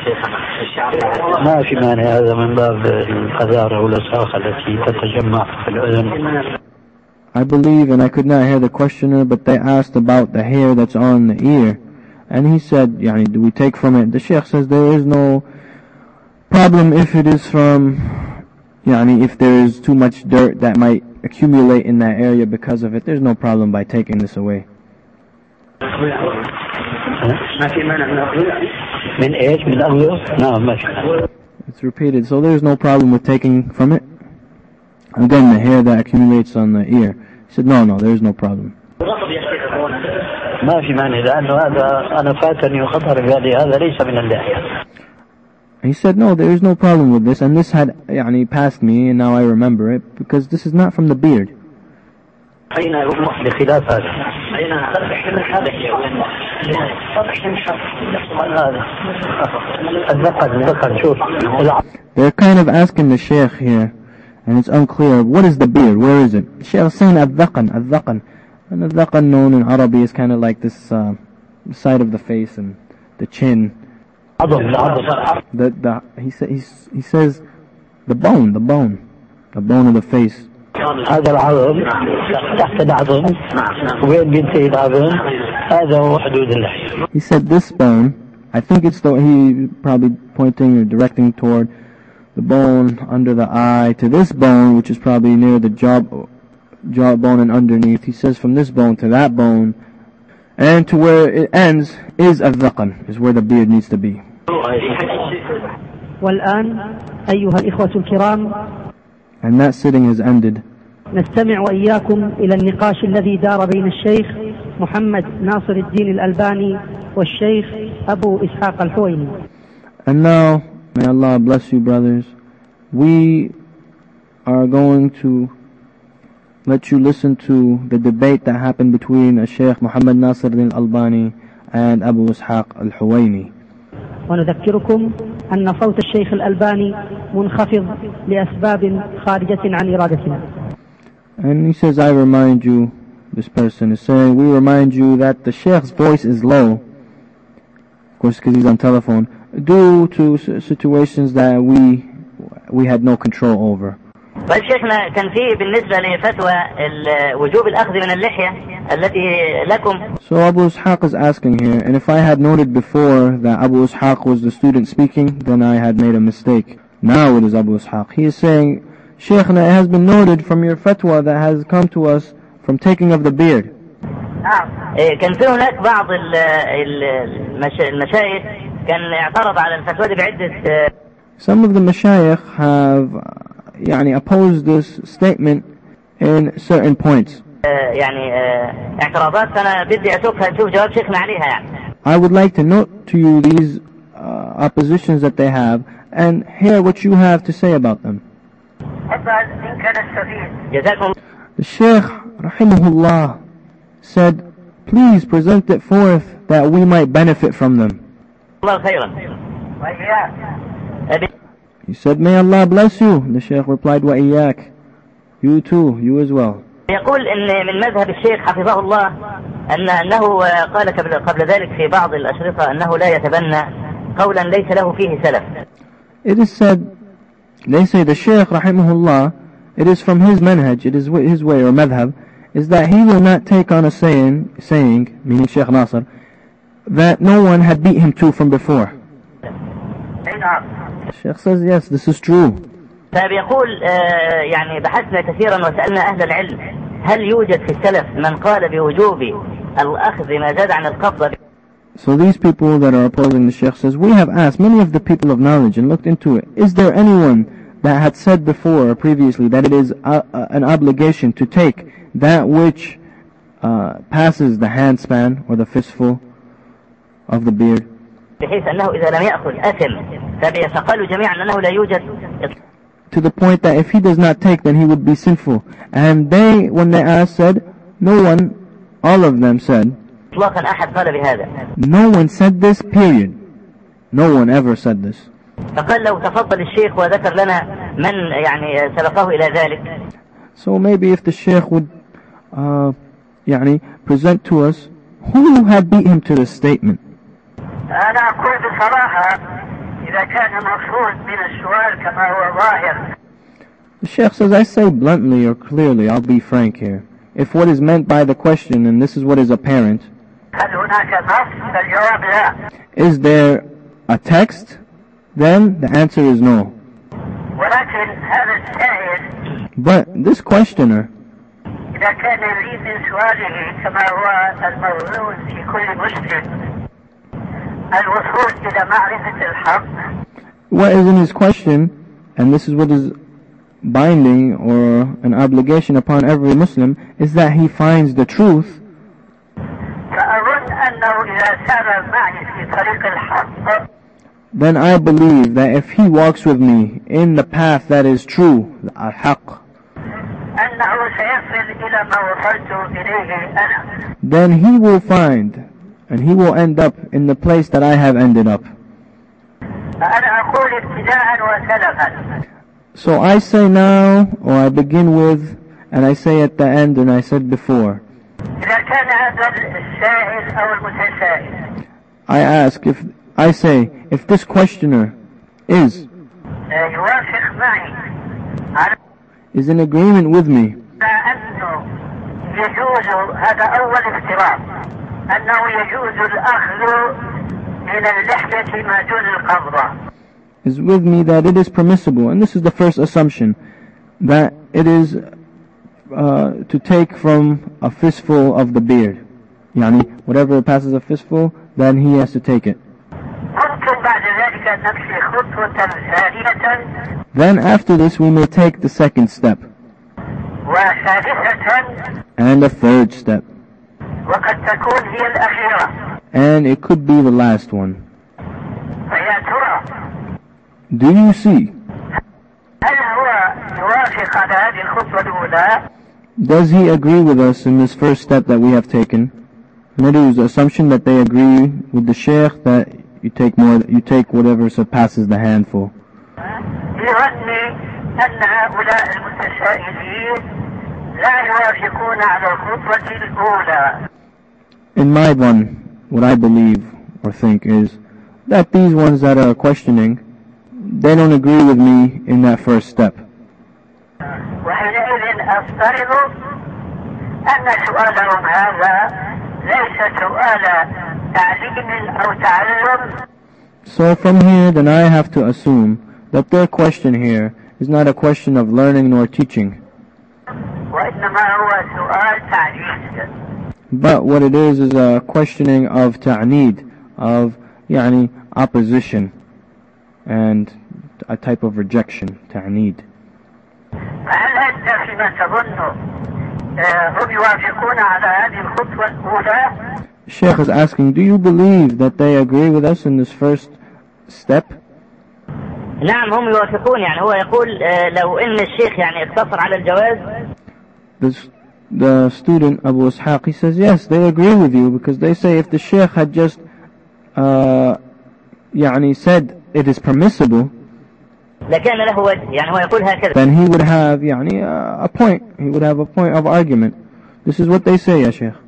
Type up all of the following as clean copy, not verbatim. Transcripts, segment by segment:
ما في مانع، هذا من باب القذارة والوساخة التي تتجمع في الأذن. I believe, and I could not hear the questioner, but they asked about the hair that's on the ear. And he said, do we take from it? The Sheikh says there is no problem if it is from, if there is too much dirt that might accumulate in that area because of it. There's no problem by taking this away. It's repeated, so there's no problem with taking from it. Again, the hair that accumulates on the ear. He said, no, there's no problem. ما في مانع لأنه هذا أنا فاتني وخطر بهذه هذا ليس من اللحية. He said, no, there is no problem with this, and this had passed me, and now I remember it, because this is not from the beard. بخلاف هذا. They're kind of asking the Sheikh here, and it's unclear, what is the beard, where is it? The Sheikh is saying al-dhaqan. And the dhaqan known in Arabic is kind of like this side of the face and the chin. He says the bone of the face. هذا العظم تحت العظم وين بينتهي العظم هذا هو حدود اللحية. He said this bone, I think it's he probably pointing or directing toward the bone under the eye to this bone, which is probably near the jawbone and underneath. He says from this bone to that bone, and to where it ends is الذقن, is where the beard needs to be. والآن أيها الإخوة الكرام And that sitting has ended. نستمع وإياكم إلى النقاش الذي دار بين الشيخ محمد ناصر الدين الألباني والشيخ أبو إسحاق الحويني. And now, may Allah bless you brothers, we are going to let you listen to the debate that happened between Sheikh Muhammad Nasir al-Albani and Abu Ishaq al-Huwaini. ونذكركم أن صوت الشيخ الألباني منخفض لأسباب خارجة عن إرادتنا. And he says, I remind you, this person is saying, we remind you that the Sheikh's voice is low, of course because he's on telephone, due to situations that we had no control over. طيب شيخنا كان فيه بالنسبة لفتوى وجوب الأخذ من اللحية التي لكم. So Abu Ishaq is asking here, and if I had noted before that Abu Ishaq was the student speaking, then I had made a mistake. Now it is Abu Ishaq. He is saying, Sheikhna, it has been noted from your fatwa that has come to us from taking of the beard. كان في هناك بعض المشايخ كان اعترض على الفتوى دي بعدة. Some of the mashayikh have opposed this statement in certain points. اعتراضات فأنا بدي أشوف جواب شيخنا عليها I would like to note to you these oppositions that they have and hear what you have to say about them. The Shaykh rahimahullah said, please present it forth that we might benefit from them. He said, may Allah bless you. The Shaykh replied, wa iyyak. You too, you as well. يقول إن من مذهب الشيخ حفظه الله أنه قال قبل ذلك في بعض الأشرطة أنه لا يتبنى قولا ليس له فيه سلف. It is said, they say the Shaykh rahimahullah, it is from his manhaj, it is his way or madhab, is that he will not take on a saying, meaning Shaykh Nasr, that no one had beat him to from before. The Shaykh says, yes, this is true. فبيقول بحثنا كثيرا وسألنا أهل العلم هل يوجد في السلف من قال بوجوب الأخذ ما زاد عن القبضة. So these people that are opposing the Shaykh says, we have asked many of the people of knowledge and looked into it. Is there anyone that had said before or previously that it is an obligation to take that which passes the handspan or the fistful of the beard? بحيث أنه إذا لم يأخذ أثم فقالوا جميعا أنه لا يوجد. To the point that if he does not take, then he would be sinful. And they, when they asked, said, no one, all of them said, no one said this, period. No one ever said this. So maybe if the Shaykh would present to us who had beat him to this statement. إذا كان المقصود من السؤال كما هو ظاهر. The Sheikh says, I say bluntly or clearly, I'll be frank here. If what is meant by the question, and this is what is apparent, هل هناك نص؟ فالجواب لا. is there a text? Then the answer is no. ولكن هذا السائل But this questioner, إذا كان يريد من سؤاله كما هو الموجود في كل مسلم الوصول إلى معرفة الحق. what is in his question, and this is what is binding or an obligation upon every Muslim, is that he finds the truth. فأظن أنه إذا سار معي في طريق الحق Then I believe that if he walks with me in the path that is true, al-haq, أنه سيصل إلى ما وصلت إليه أنا. then he will find and he will end up in the place that I have ended up. فأنا أقول ابتداء وسلفا. So I say now, or I begin with, and I say at the end, and I said before. إذا كان هذا السائل أو المتسائل I ask, if this questioner is يوافق معي على in agreement with me أنه يجوز، هذا أول افتراض، أنه يجوز الأخذ من اللحية ما دون القبضة. is with me that it is permissible, and this is the first assumption, that it is to take from a fistful of the beard. Yani, whatever passes a fistful, then he has to take it. ممكن بعد ذلك أن نمشي خطوة ثانية Then after this we may take the second step, وثالثة and a third step, وقد تكون هي الأخيرة. and it could be the last one. فيا ترى Do you see? هل هو يوافق على هذه الخطوة الأولى؟ Does he agree with us in this first step that we have taken? And it is the assumption that they agree with the Sheikh that you take whatever surpasses the handful. يظني أن هؤلاء المتسائلين لا يوافقون على الخطوة الأولى. In my one, what I believe or think is that these ones that are questioning, they don't agree with me in that first step. وحينئذ أفترض أن سؤالهم هذا ليس سؤال تعليم أو تعلم. So from here, then I have to assume that their question here is not a question of learning nor teaching, وإنما هو سؤال تعليم. but what it is a questioning of ta'need, of opposition and a type of rejection, ta'need. فهل أنت فيما تظن هم يوافقون على هذه الخطوة الأولى؟ Sheikh is asking, do you believe that they agree with us in this first step? نعم هم يوافقون. يعني هو يقول لو إن الشيخ اقتصر على الجواز. The student Abu Ishaq, he says yes, they agree with you, because they say if the Sheikh had just said it is permissible, لكان له وجه. هو يقول هكذا. then he would have a point. He would have a point of argument. This is what they say, ya Sheikh.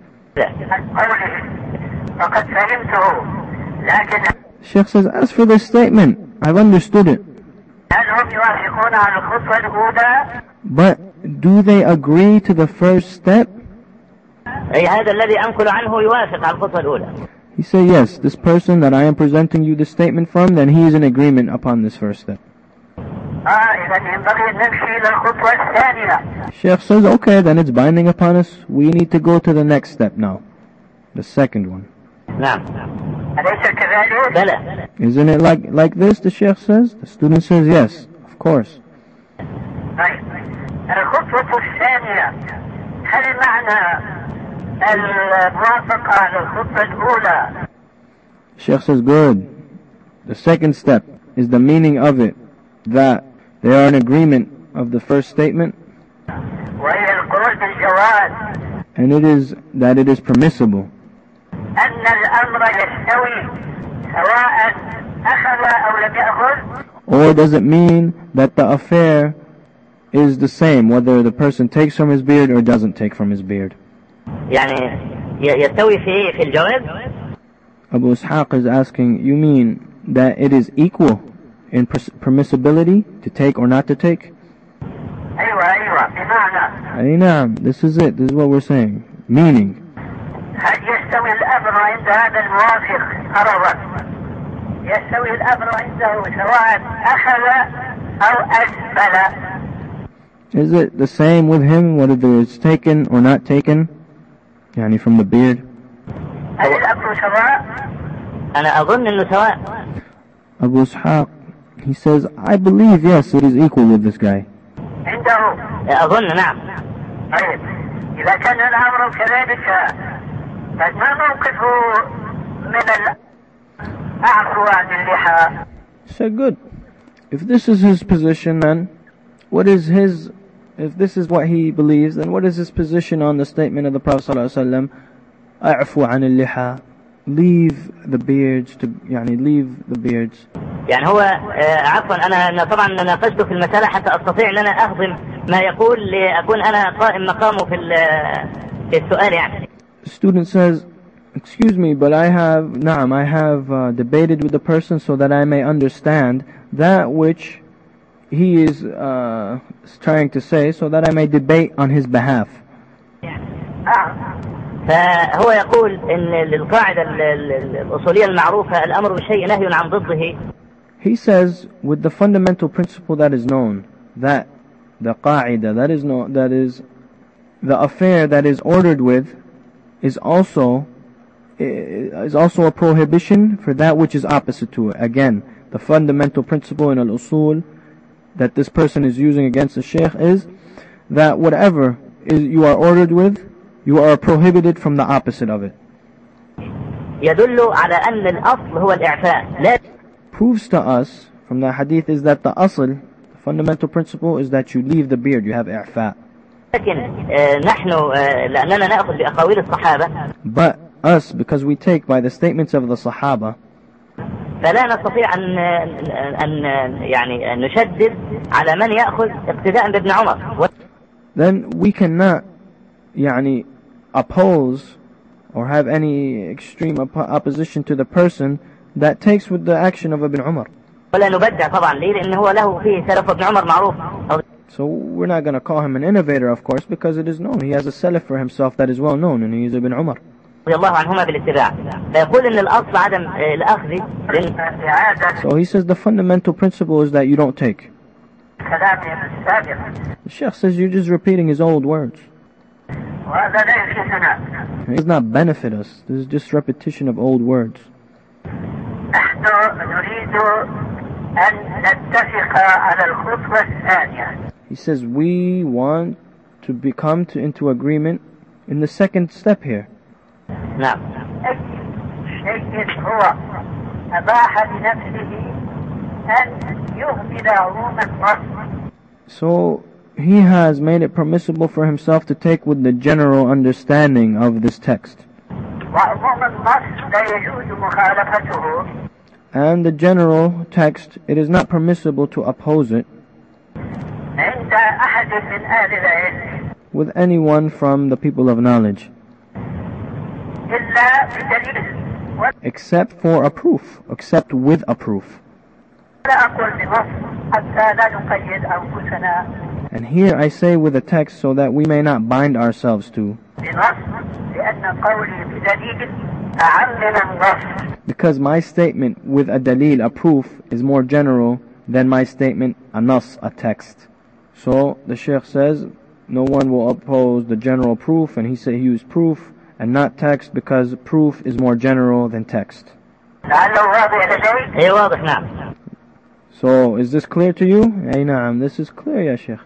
وقد فهمته لكن Sheikh says, as for this statement, I've understood it. هل هم يوافقون على الخطوة الأولى؟ But do they agree to the first step? أي هذا الذي أنقل عنه يوافق على الخطوة الأولى. He said, yes, this person that I am presenting you this statement from, then he is in agreement upon this first step. إذا ينبغي أن نمشي إلى الخطوة الثانية. Sheikh says, okay, then it's binding upon us. We need to go to the next step now. The second one. نعم. أليس كذلك؟ بلى. Isn't it like this, the Sheikh says? The student says, yes, of course. طيب الخطوة الثانية هل معنى الموافقة على الخطوة الأولى؟ Sheikh says, good. The second step is the meaning of it, that they are in agreement of the first statement, وهي القول بالجواز. and it is that it is permissible. أن الأمر يستوي سواء أخذ أو لم يأخذ. Or does it mean that the affair is the same, whether the person takes from his beard or doesn't take from his beard? يستوي في الجواز. Abu Ishaq is asking, you mean that it is equal in permissibility to take or not to take? أيوة بمعنى أي نعم, this is it, this is what we're saying. Meaning, هل يستوي الأمر عند هذا الموافق أرضا؟ يستوي الأمر عنده سواء أخذ أو أسفل؟ is it the same with him whether it's taken or not taken? يعني from the beard. هل الأمر سواء؟ أنا أظن أنه سواء. Abu Ishaq, he says, I believe, yes, it is equal with this guy. عنده أظن نعم. طيب إذا كان الأمر كذلك فما موقفه من الأعفو عن اللحى؟ He said, good. If this is his position, then if this is what he believes, then what is his position on the statement of the Prophet ﷺ, أعفو عن اللحى, leave the beards, leave the beards. يعني هو عفوا أنا طبعا ناقشته في المسألة حتى أستطيع أن أنا أهضم ما يقول لأكون أنا قائم مقامه في السؤال يعني. The student says, excuse me, but I have debated with the person so that I may understand that which he is trying to say, so that I may debate on his behalf. فهو يقول إن القاعدة الأصولية المعروفة الأمر بشيء نهي عن ضده. He says, with the fundamental principle that is known, that the qaida that is the affair that is ordered with is also a prohibition for that which is opposite to it. Again, the fundamental principle in al-usul that this person is using against the shaykh is that whatever you are ordered with, you are prohibited from the opposite of it. يدل على أن الأصل هو الإعفاء. Proves to us from the hadith is that the asl, the fundamental principle, is that you leave the beard, you have i'fa. لكن نحن لأننا نأخذ بأقاويل الصحابة. But us, because we take by the statements of the Sahaba, فلا نستطيع أن يعني نشدد على من يأخذ اقتداء بابن عمر. Then we cannot oppose or have any extreme opposition to the person that takes with the action of Ibn Umar. ولا نبدع طبعا ليه لأنه هو له فيه سلف ابن عمر معروف. So we're not going to call him an innovator, of course, because it is known. He has a salaf for himself that is well known, and he is Ibn Umar. رضي الله عنهما بالاتباع. فيقول إن الأصل عدم الأخذ. So he says the fundamental principle is that you don't take. The Sheikh says you're just repeating his old words. It does not benefit us. This is just repetition of old words. He says we want to come into agreement in the second step here. نعم. So he has made it permissible for himself to take with the general understanding of this text. And the general text, it is not permissible to oppose it with anyone from the people of knowledge, except for a proof, except with a proof. And here I say with a text so that we may not bind ourselves to. Because my statement with a dalil, a proof, is more general than my statement, a nas, a text. So the Shaykh says, no one will oppose the general proof, and he said he used proof and not text because proof is more general than text. So is this clear to you? Ay na'am, this is clear, ya Shaykh.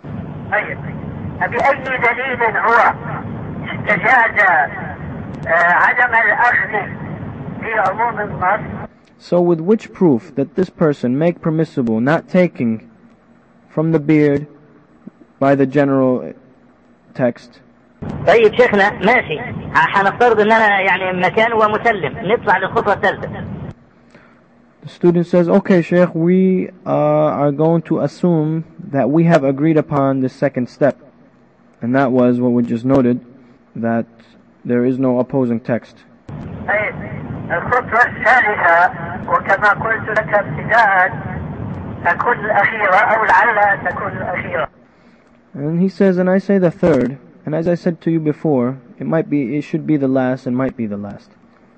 So with which proof that this person make permissible not taking from the beard by the general text? طيب شيخنا ماشي حنفترض اننا يعني مكان ومسلم نطلع للخطوة الثالثة. The student says, okay Sheikh, we are going to assume that we have agreed upon the second step, and that was what we just noted, that there is no opposing text. الخطوة الثالثة وكما قلت لك ابتداء تكون الأخيرة أو لعلها تكون الأخيرة. And he says, and I say the third, and as I said to you before, it should be the last and might be the last.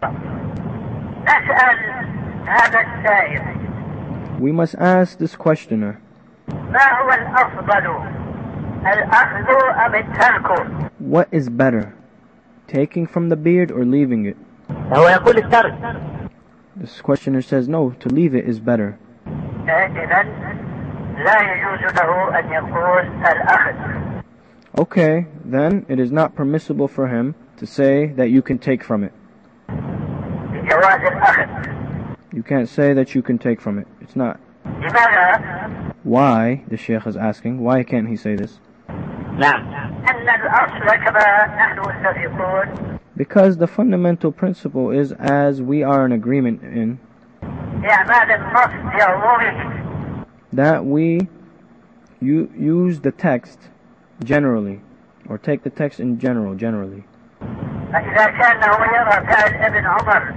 نسأل هذا السائل. We must ask this questioner, ما هو الأفضل الأخذ أم الترك؟ what is better, taking from the beard or leaving it? هو يقول الترك. This questioner says, no, to leave it is better. إذن لا يجوز له أن يقول الأخذ. Okay, then it is not permissible for him to say that you can take from it. بجواز الأخذ. You can't say that you can take from it. It's not. لماذا؟ Why, the Shaykh is asking, why can't he say this? نعم. أن الأصل كما نحن متفقون. Because the fundamental principle is, as we are in agreement in, إعمال النص بعمومه. that we use the text generally, or take the text in generally. فإذا كان هو يرى فعل ابن عمر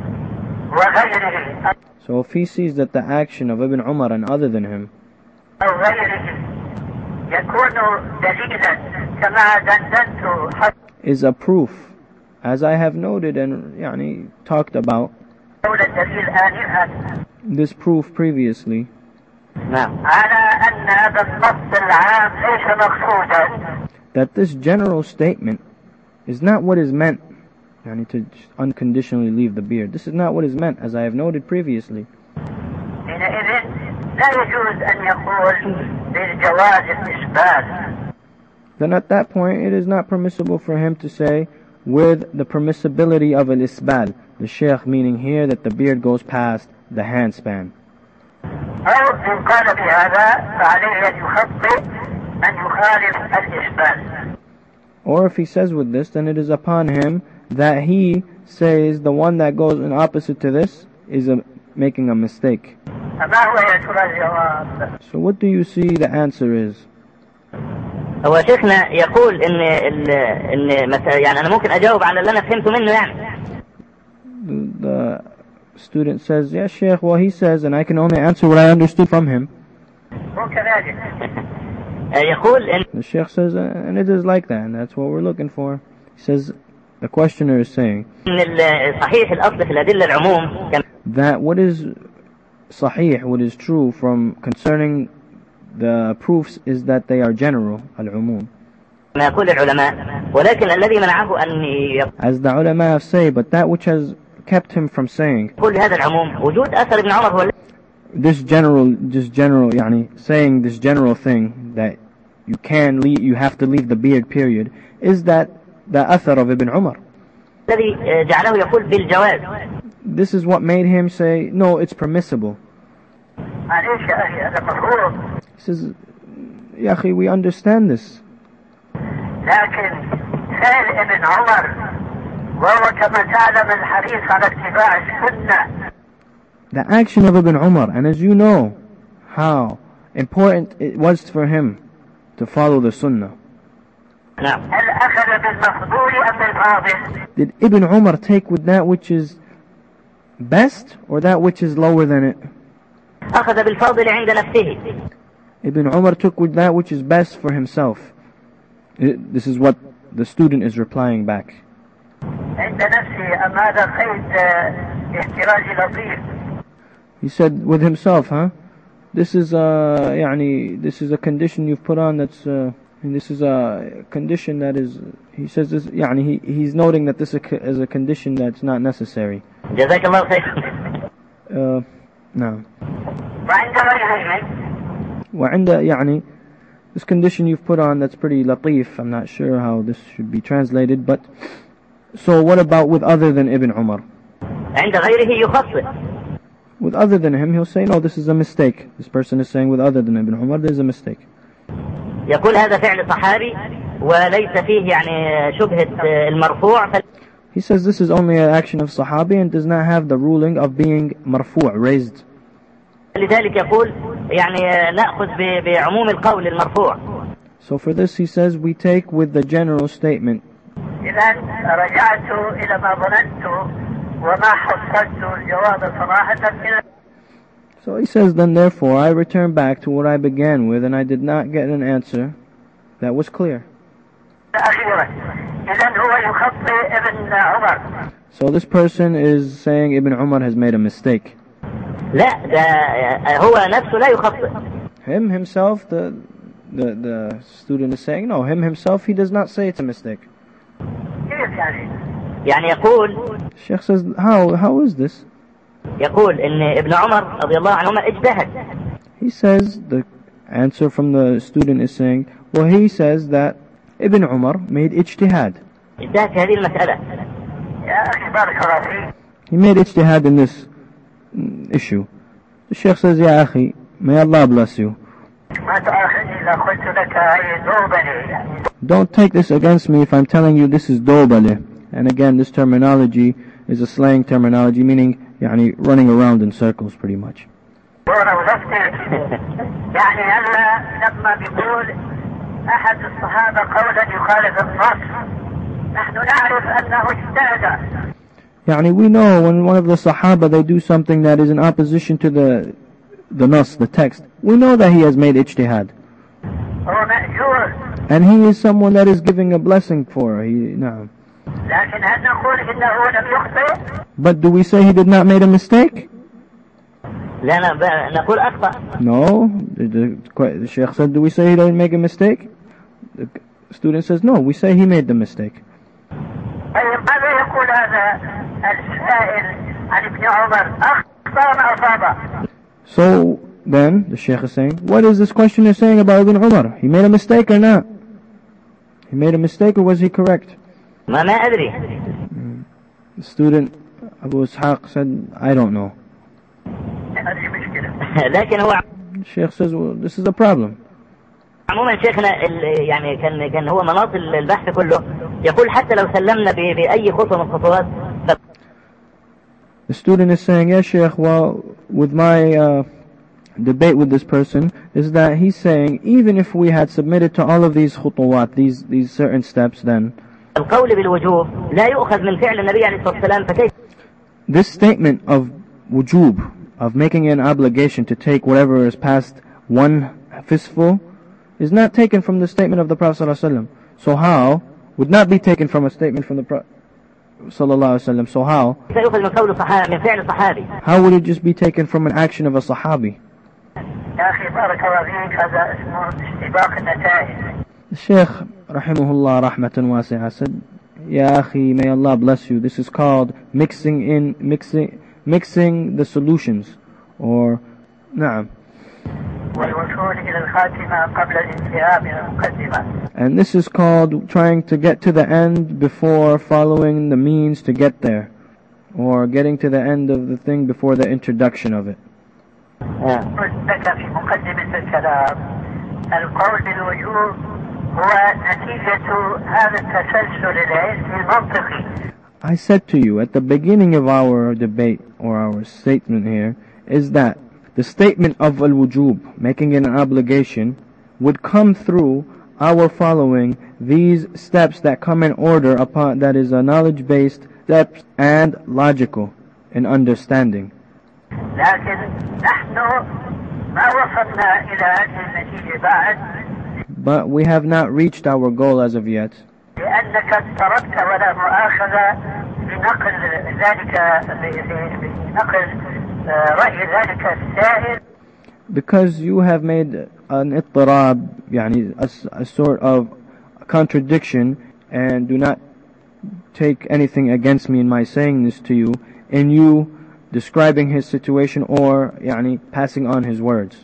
وغيره So if he sees that the action of Ibn Umar and other than him أو غيره يكون دليلا كما دندنت is a proof, as I have noted and talked about حول الدليل آنفا this proof previously, نعم. على أن هذا النص العام ليس مقصودا. that this general statement is not what is meant, to just unconditionally leave the beard. This is not what is meant, as I have noted previously. حينئذ لا يجوز أن يقول بالجواز الإسبال. Then at that point it is not permissible for him to say with the permissibility of al-isbal, the Shaykh meaning here that the beard goes past the handspan. أو إن قال بهذا فعليه أن يخطئ أن يخالف الإسبال. Or if he says with this, then it is upon him that he says the one that goes in opposite to this is making a mistake. فما هو يا ترى الجواب؟ So what do you see the answer is? هو شيخنا يقول إن مثلا أنا ممكن أجاوب على اللي أنا فهمته منه The student says, yes, Sheikh, well he says, and I can only answer what I understood from him. وكذلك. يقول إن The Sheikh says, and it is like that, and that's what we're looking for. He says, the questioner is saying صحيح الأصل في الأدلة العموم that what is sahih, what is true from concerning the proofs is that they are general, al-umum. ما يقول العلماء ولكن الذي منعه أن As the ulama have said, but that which has kept him from saying يقول هذا العموم وجود أثر ابن عمر هو this general, saying this general thing that you have to leave the beard period, is that the athar of Ibn Umar. الذي جعله يقول بالجواز. This is what made him say, no, it's permissible. معليش يا أخي هذا مفهوم. He says, يا أخي, we understand this. لكن فعل ابن عمر وهو كما تعلم الحريص على اتباع السنة. The action of Ibn Umar, and as you know how important it was for him to follow the sunnah. نعم. هل أخذ بالمفضول أم بالفاضل؟ Did Ibn Umar take with that which is best or that which is lower than it? أخذ بالفاضل عند نفسه. Ibn Umar took with that which is best for himself. This is what the student is replying back. عند نفسه أم هذا قيد احتراز لطيف. He said with himself, this is a condition you've put on that's and this is a condition that is, he says this, he's noting that this is a condition that's not necessary. جزاك الله خير. No. وعند غيره وعند this condition you've put on that's pretty latif. I'm not sure how this should be translated, but so what about with other than Ibn Umar? عند غيره يخصص. With other than him, he'll say, no, this is a mistake. This person is saying with other than Ibn Umar, there's a mistake. يقول هذا فعل صحابي وليس فيه شبهة المرفوع. He says this is only an action of Sahabi and does not have the ruling of being marfu', raised. لذلك يقول نأخذ بعموم القول المرفوع. So for this he says we take with the general statement. إذن رجعت إلى ما ظننت وما حصلت الجواب صراحة. So he says, then therefore I return back to what I began with, and I did not get an answer that was clear. So this person is saying Ibn Umar has made a mistake. لا ده هو نفسه لا يخطئ. Him himself, the student is saying, no, him himself, he does not say it's a mistake. يعني يقول Sheikh says, how is this? يقول إن ابن عمر رضي الله عنهما اجتهد. He says, the answer from the student is saying, well, he says that Ibn Umar made ijtihad. اجتهد في هذه المسألة. He made ijtihad in this issue. The Sheikh says, Ya akhi, may Allah bless you. Don't take this against me if I'm telling you this is dobale. And again, this terminology is a slang terminology, meaning يعني running around in circles pretty much. يعني هلا لما بيقول أحد الصحابة قولا يخالف النص نحن نعرف أنه اجتهد. يعني we know when one of the Sahaba they do something that is in opposition to the nas, the text, we know that he has made ijtihad. هو مأجور. And he is someone that is giving a blessing for. نعم. لكن هل نقول إنه لم يخطئ؟ But do we say he did not make a mistake? لا نقول أخطأ. No. The Sheikh said, do we say he didn't make a mistake? The student says, no, we say he made the mistake. طيب ماذا يقول هذا السائل عن ابن عمر أخطأ ما أصاب؟ So then the Sheikh is saying, what is this questioner saying about Ibn Umar? He made a mistake or not? He made a mistake or was he correct? ما أدري. The student Abu Ishaq said, I don't know. لكن هو The Sheikh says, well, this is a problem. عموما شيخنا يعني كان هو مناط البحث كله يقول حتى لو سلمنا بأي خطوة من الخطوات. The student is saying, yes, Sheikh, well, with my debate with this person, is that he's saying, even if we had submitted to all of these khutuwat, these certain steps, then القول بالوجوب لا يؤخذ من فعل النبي عليه الصلاة والسلام فكيف. This statement of wujub, of making an obligation to take whatever is past one fistful, is not taken from the statement of the Prophet ﷺ. So how would not be taken from a statement from the Prophet ﷺ? So how? سيؤخذ من قول صحابي من فعل صحابي. How would it just be taken from an action of a Sahabi? يا أخي بارك الله فيك هذا اسمه استباق النتائج. The Shaykh rahimahullah rahmatan wasi'ah said, Ya akhi, may Allah bless you, this is called mixing the solutions, or na'am. And this is called trying to get to the end before following the means to get there, or getting to the end of the thing before the introduction of it. I said to you at the beginning of our debate, or our statement here, is that the statement of al-wujub, making it an obligation, would come through our following these steps that come in order upon, that is a knowledge-based steps and logical in understanding. But we have not reached our goal as of yet. Because you have made an ittirab, yani a sort of contradiction, and do not take anything against me in my saying this to you, in you describing his situation or yani passing on his words.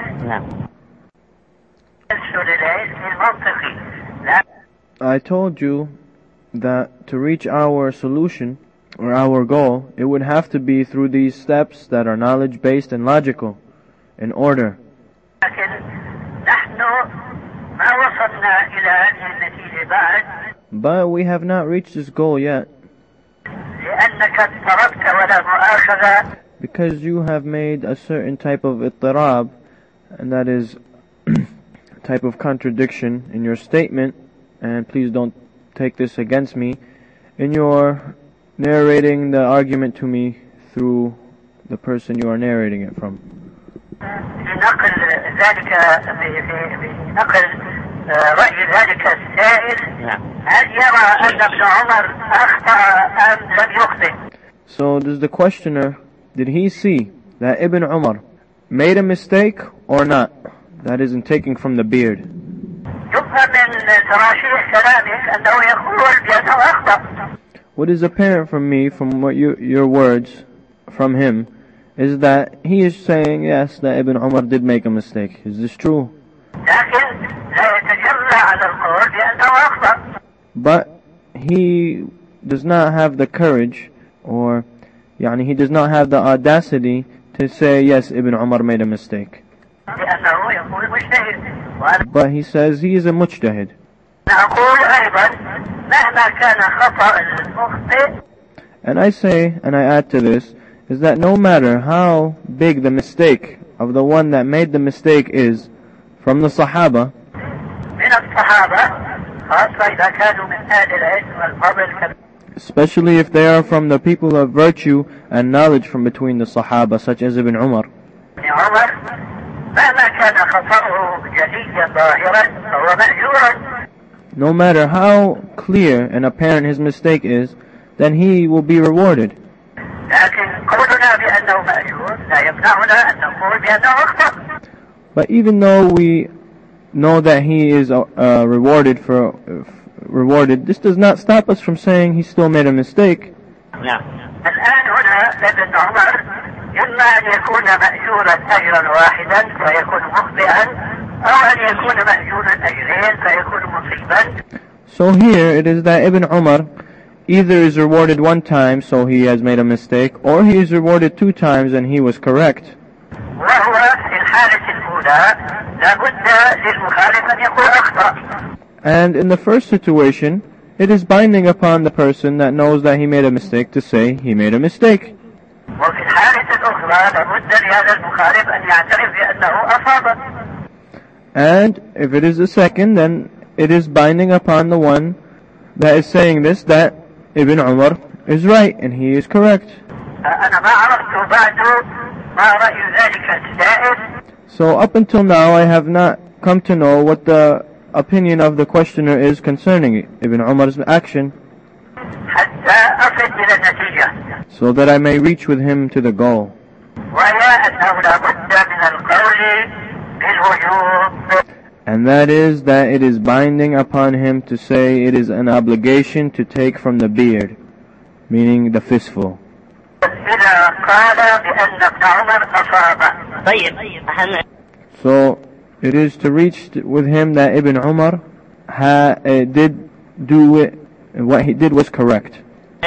I told you that to reach our solution or our goal, it would have to be through these steps that are knowledge-based and logical, in order. But we have not reached this goal yet. Because you have made a certain type of ittirab, and that is a type of contradiction in your statement, and please don't take this against me, in your narrating the argument to me through the person you are narrating it from. بنقل ذلك بنقل رأي ذلك السائل هل يرى أن ابن عمر أخطأ أم لم يخطئ؟ So does the questioner, did he see that Ibn Umar made a mistake or not? That is in taking from the beard. يفهم من تراشيح كلامك أنه يقول بأنه أخطأ. What is apparent from me, from what your words from him, is that he is saying, yes, that Ibn Umar did make a mistake. Is this true? But he does not have the courage, or he does not have the audacity to say, yes, Ibn Umar made a mistake. But he says he is a mujtahid. And I say, and I add to this, is that no matter how big the mistake of the one that made the mistake is from the Sahaba, especially if they are from the people of virtue and knowledge from between the Sahaba, such as Ibn Umar, no matter how clear and apparent his mistake is, then he will be rewarded. But even though we know that he is rewarded, this does not stop us from saying he still made a mistake. So here it is that Ibn Umar either is rewarded one time, so he has made a mistake, or he is rewarded 2 times and he was correct. And in the first situation, it is binding upon the person that knows that he made a mistake to say he made a mistake. And if it is the second, then it is binding upon the one that is saying this, that Ibn Umar is right and he is correct. So up until now I have not come to know what the opinion of the questioner is concerning Ibn Umar's action, so that I may reach with him to the goal. And that is that it is binding upon him to say it is an obligation to take from the beard, meaning the fistful. So it is to reach with him that Ibn Umar did do it, what he did was correct.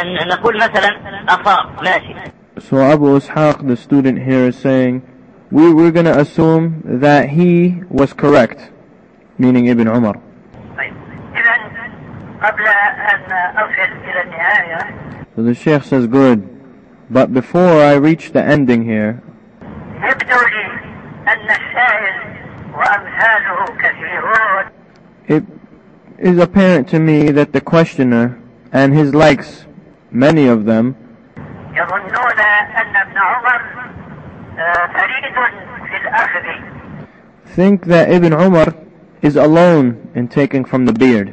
So Abu Ishaq, the student here, is saying, we're going to assume that he was correct, meaning Ibn Umar. So the Shaykh says, good. But before I reach the ending here, it is apparent to me that the questioner and his likes, many of them, think that Ibn Umar is alone in taking from the beard.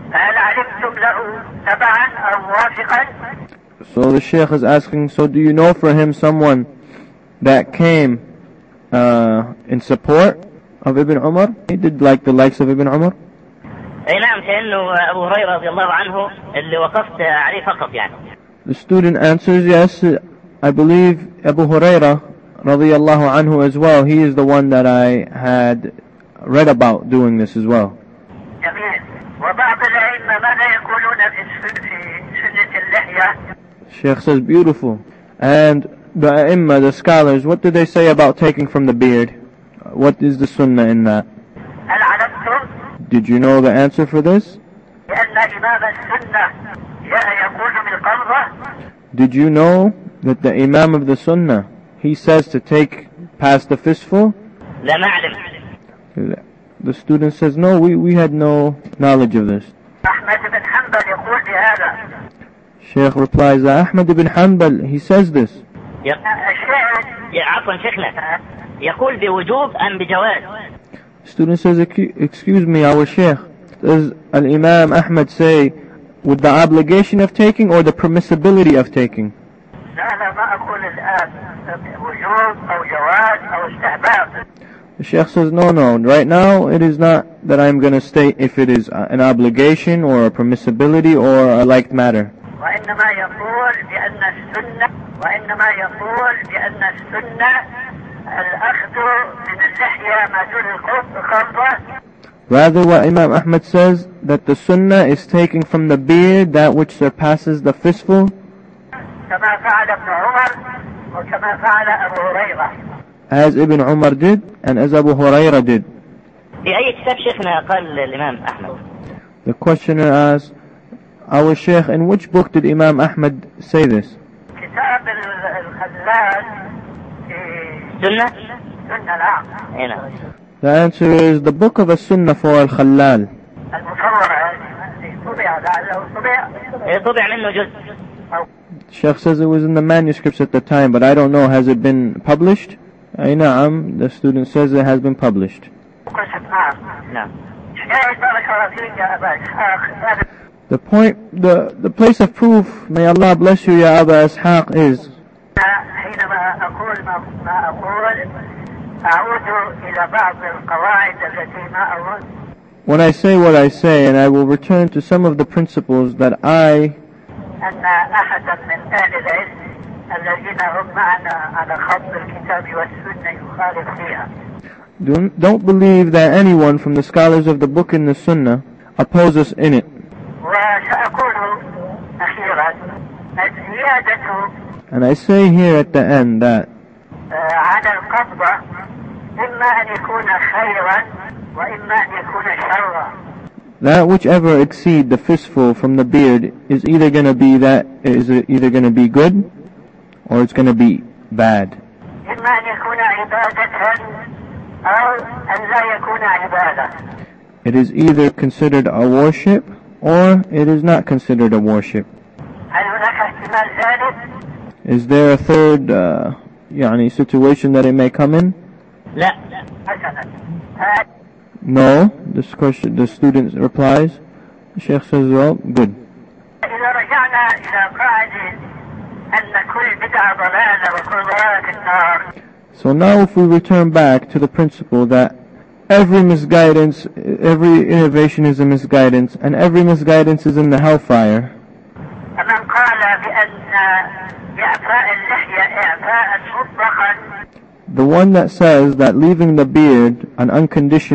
So the Shaykh is asking, so do you know for him someone that came in support of Ibn Umar? He did like the likes of Ibn Umar? The student answers, yes, I believe Abu Hurairah radiyallahu anhu as well. He is the one that I had read about doing this as well. Shaykh says, beautiful. And the A'imma, the scholars, what do they say about taking from the beard? What is the sunnah in that? Did you know the answer for this? Did you know that the Imam of the Sunnah, he says to take past the fistful? The student says, no, we had no knowledge of this. Shaykh replies that Ahmad ibn Hanbal, he says this. يقول بوجوب أم بجواز؟ Student says, excuse me, our Sheikh, does Al-Imam Ahmad say with the obligation of taking or the permissibility of taking? لا أنا ما أقول الآن وجوب أو جواز أو استحباب. The Sheikh says, no, right now it is not that I'm going to state if it is an obligation or a permissibility or a liked matter. وإنما يقول بأن السنة الأخذ من اللحية ما دون القبضة. Rather, what Imam Ahmad says, that the sunnah is taking from the beard that which surpasses the fistful, كما فعل ابن عمر وكما فعل أبو هريرة. as Ibn Umar did and as Abu Huraira did. بأي كتاب شيخنا قال الإمام أحمد؟ The questioner asked, our Sheikh, in which book did Imam Ahmad say this? كتاب الخلال سنة؟ سنة نعم. هنا. The answer is the book of As-Sunnah for Al-Khallal. المصورة طبع لعله طبع منه جزء. Sheikh says it was in the manuscripts at the time, but I don't know, has it been published? أي نعم, the student says it has been published. نعم. The point, the place of proof, may Allah bless you, Ya Aba Ishaq, is حينما أقول ما أقول أعود إلى بعض القواعد التي ما أظن. When I say what I say, and I will return to some of the principles that أن أحدا من أهل العلم الذين هم معنا على خط الكتاب والسنة يخالف فيها. Don't believe that anyone from the scholars of the book and the Sunnah oppose us in it. وسأقول أخيرا الزيادة And I say here at the end that على القبضة إما أن يكون خيرا وإما أن يكون شرا. that whichever exceed the fistful from the beard is either going to be good or it's going to be bad. إما أن يكون عبادة أو أن لا يكون عبادة. It is either considered a worship or it is not considered a worship. هل هناك احتمال ثالث؟ Is there a third situation that it may come in? لا. حسنا. No. The student replies. The Sheikh says, well, good. إذا رجعنا إلى قاعدة أن كل بدعة ضلالة وكل ضلالة في النار. So now if we return back to the principle that every misguidance, every innovation is a misguidance, and every misguidance is in the hellfire. من قال بأن إعفاء اللحية إعفاء مطلقا. The one that says that leaving the beard in an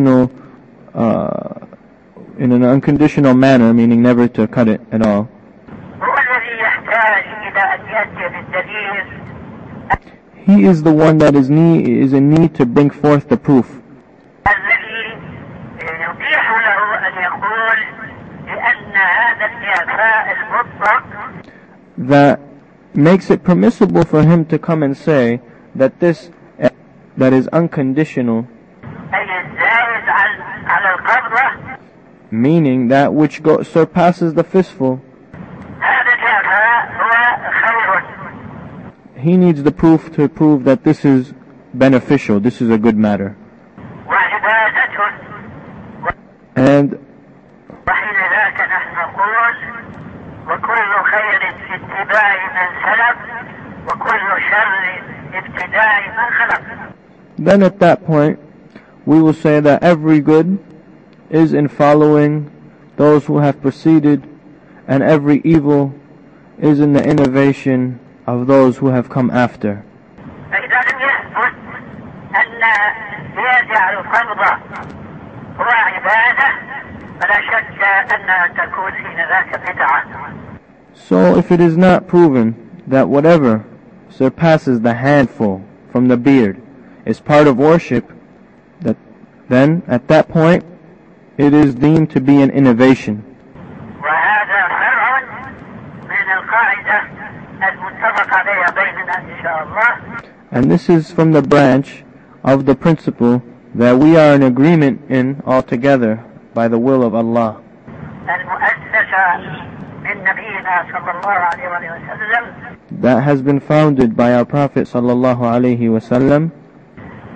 unconditional manner, meaning never to cut it at all, هو الذي يحتاج إلى أن يأتي بالدليل. he is the one that is in need to bring forth the proof. الذي يتيح له أن يقول بأن هذا الإعفاء المطلق that makes it permissible for him to come and say that this that is unconditional, أي الزائد على القبضة، meaning that which surpasses the fistful, هذا الإعفاء هو خير. he needs the proof to prove that this is beneficial, this is a good matter. وعبادة. And وحين ذاك نحن نقول وكل خير في اتباع من سلف وكل شر ابتداء من خلق. then at that point we will say that every good is in following those who have preceded, and every evil is in the innovation of those who have come after. فإذا لم يثبت أن زيادة على القبضة هو عبادة فلا شك أنها تكون حين ذاك بدعة. So if it is not proven that whatever surpasses the handful from the beard is part of worship, then at that point it is deemed to be an innovation. وهذا فرع من القاعدة المتفق عليها بيننا إن شاء الله. And this is from the branch of the principle that we are in agreement in altogether by the will of Allah. المؤسسة من نبينا صلى الله عليه وسلم. That has been founded by our Prophet sallallahu alaihi wasallam. بالأحاديث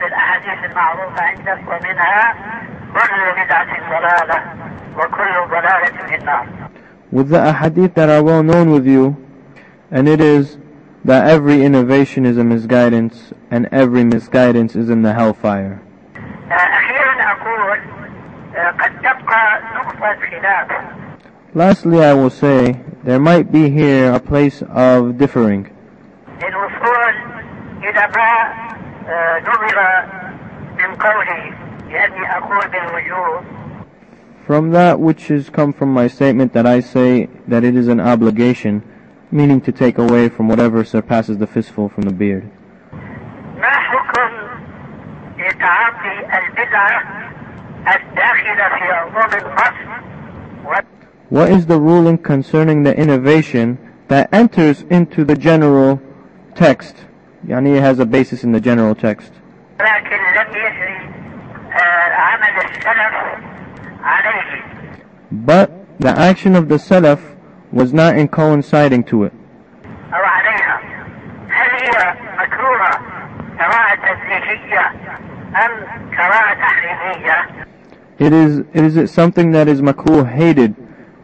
الأحاديث المعروفة عندك ومنها كل بدعة ضلالة وكل ضلالة في النار. With the ahadith that are well known with you, and it is that every innovation is a misguidance and every misguidance is in the hellfire. أخيرا أقول قد تبقى نقطة خلاف. Lastly, I will say there might be here a place of differing. للوصول إلى ما نظر من قولي لأني أقول بالوجوب. From that which has come from my statement that I say that it is an obligation, meaning to take away from whatever surpasses the fistful from the beard. ما حكم تعاطي البدعة الداخلة في عموم النص؟ What is the ruling concerning the innovation that enters into the general text? يعني it has a basis in the general text. لكن لم يجري عمل السلف عليه. But the action of the Salaf was not in coinciding to it. أو عليها. هل هي مكروهة كراهة تنزيهية أم كراهة تحريمية؟ Is it something that is makruh, hated,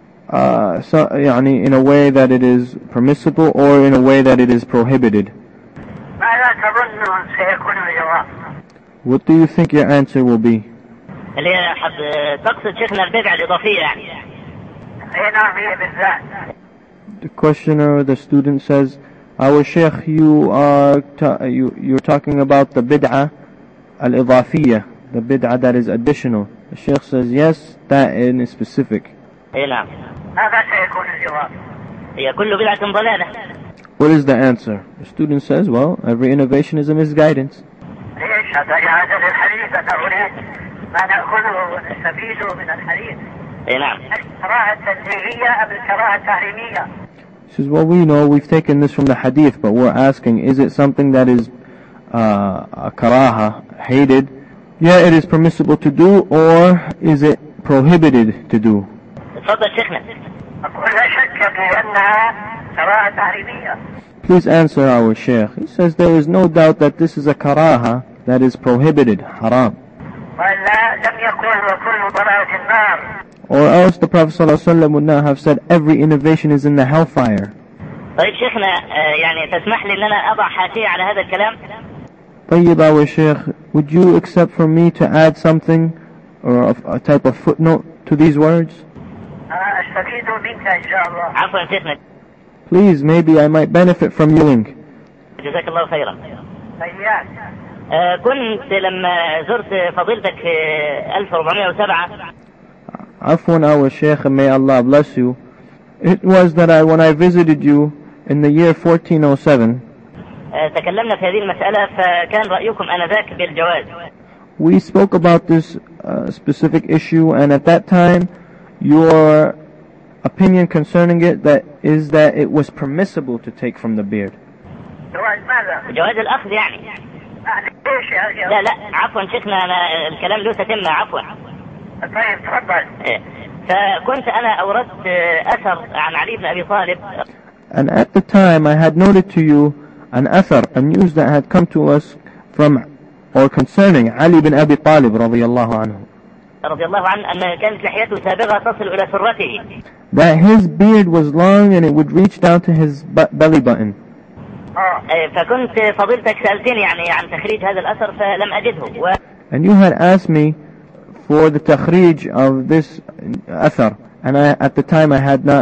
يعني in a way that it is permissible or in a way that it is prohibited? ماذا تظن سيكون الجواب؟ What do you think your answer will be? اللي تقصد شيخنا البدعة الإضافية يعني. نعم هي بالذات. The questioner, the student says, our Sheikh, you're talking about the bid'ah al-idafiyya, the bid'ah that is additional. The Sheikh says, yes, that in specific. نعم. ماذا سيكون الجواب؟ هي كل بدعة ضلالة. What is the answer? The student says, well, every innovation is a misguidance. ليش هذا للحديث أنا أريد ما نأخذه ونستفيده من الحديث. نعم. الكراهة التنزيهية أم الكراهة التحريمية؟ He says, well, we know we've taken this from the hadith, but we're asking, is it something that is a karaha, hated, yeah, it is permissible to do, or is it prohibited to do? تفضل شيخنا. أقول لا شك بأنها كراهة تحريمية. Please answer our Sheikh. He says there is no doubt that this is a karaha that is prohibited, haram. ولا لم يقل وكل ضلالة النار. Or else the Prophet ﷺ would not have said every innovation is in the hellfire. طيب شيخنا يعني تسمح لي أن أنا أضع حاشية على هذا الكلام؟ طيب our Sheikh, would you accept from me to add something or a type of footnote to these words? أستفيد منك إن شاء الله. عفوا شيخنا. Please, maybe I might benefit from you. جزاك الله خيرا. طيب. كنت لما زرت فضيلتك في 1407. Afwan, our Sheikh, and may Allah bless you. It was that when I visited you in the year 1407, تكلمنا في هذه المسألة فكان رأيكم آنذاك بالجواز. We spoke about this specific issue, and at that time, your opinion concerning it is that it was permissible to take from the beard. جواز ماذا؟ جواز الأخذ يعني. ليش يا أخي؟ لا عفوا شيخنا أنا الكلام له تتمة عفوا. طيب تفضل. فكنت أنا أوردت أثر عن علي بن أبي طالب. And at the time I had noted to you an athar, a news that had come to us from or concerning Ali bin Abi Talib رضي الله عنه. رضي الله عنه أن كانت لحيته سابغة تصل إلى سرته. That his beard was long and it would reach down to his belly button. فكنت فضيلتك سألتني يعني عن تخريج هذا الأثر فلم أجده. And you had asked me for the takhrij of this athar, and at the time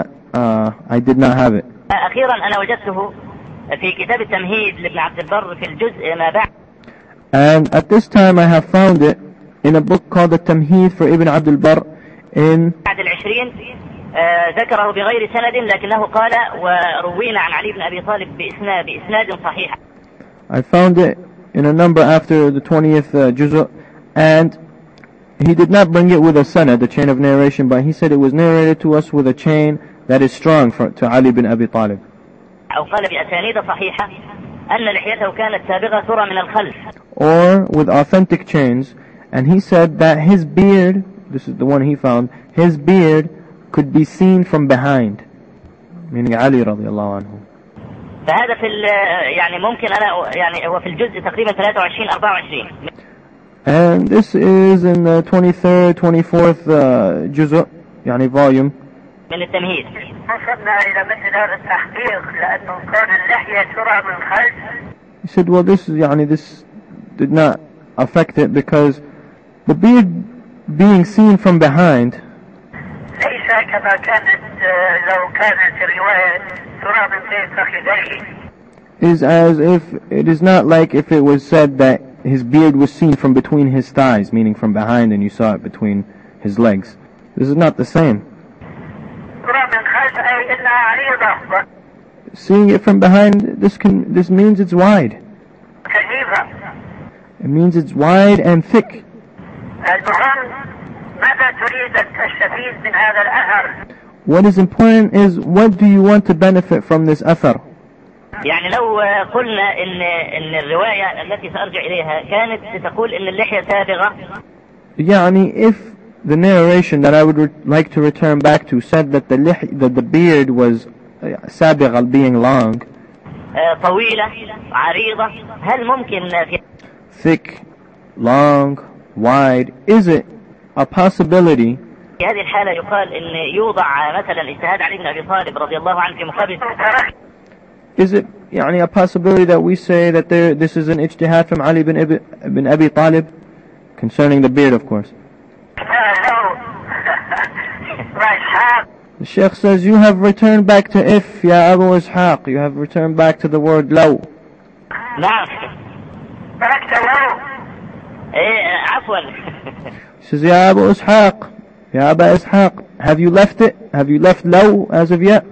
I did not have it. أخيرا أنا وجدته في كتاب التمهيد لابن عبد البر في الجزء ما بعد. And at this time I have found it in a book called the Tamheed for Ibn Abd al-Barr in بعد 20 ذكره بغير سند لكنه قال وروينا عن علي بن أبي طالب بإسناد صحيح. I found it in a number after the 20th juz', and he did not bring it with a sanad, the chain of narration, but he said it was narrated to us with a chain that is strong to Ali bin Abi Talib. أو قال بأسانيد صحيحة أن لحيته كانت سابغة ترى من الخلف. Or with authentic chains, and he said that his beard, this is the one he found, his beard could be seen from behind, meaning Ali رضي الله عنه. فهذا في يعني ممكن أنا يعني هو في الجزء تقريبا 23-24. And this is in the 23rd, 24th جزء, يعني volume. من التمهيد. وصلنا إلى مثل هذا التحقيق لأنه كون اللحية ترى من خلف. He said, well, this did not affect it because the beard being seen from behind ليس كما كانت لو كانت الرواية ترى من بين فخذيه. is as if it is not like if it was said that his beard was seen from between his thighs, meaning from behind, and you saw it between his legs. This is not the same. Seeing it from behind, this means it's wide. It means it's wide and thick. What is important is, what do you want to benefit from this athar? يعني لو قلنا إن الرواية التي سأرجع إليها كانت تقول إن اللحية سابغة. يعني if the narration that I would like to return back to said that the beard was سابغة, being long, طويلة عريضة, هل ممكن thick, long, wide, is it a possibility في هذه الحالة يقال إن يوضع مثلا اجتهاد علي بن أبي طالب رضي الله عنه في مقابل؟ Is it يعني a possibility that we say that this is an ijtihad from Ali bin Abi Talib concerning the beard, of course? The Sheikh says, you have returned back to if, ya Abu Ishaq. You have returned back to the word law. نعم. عفوا. He says, ya Abu Ishaq, ya Aba Ishaq, have you left it? Have you left law as of yet?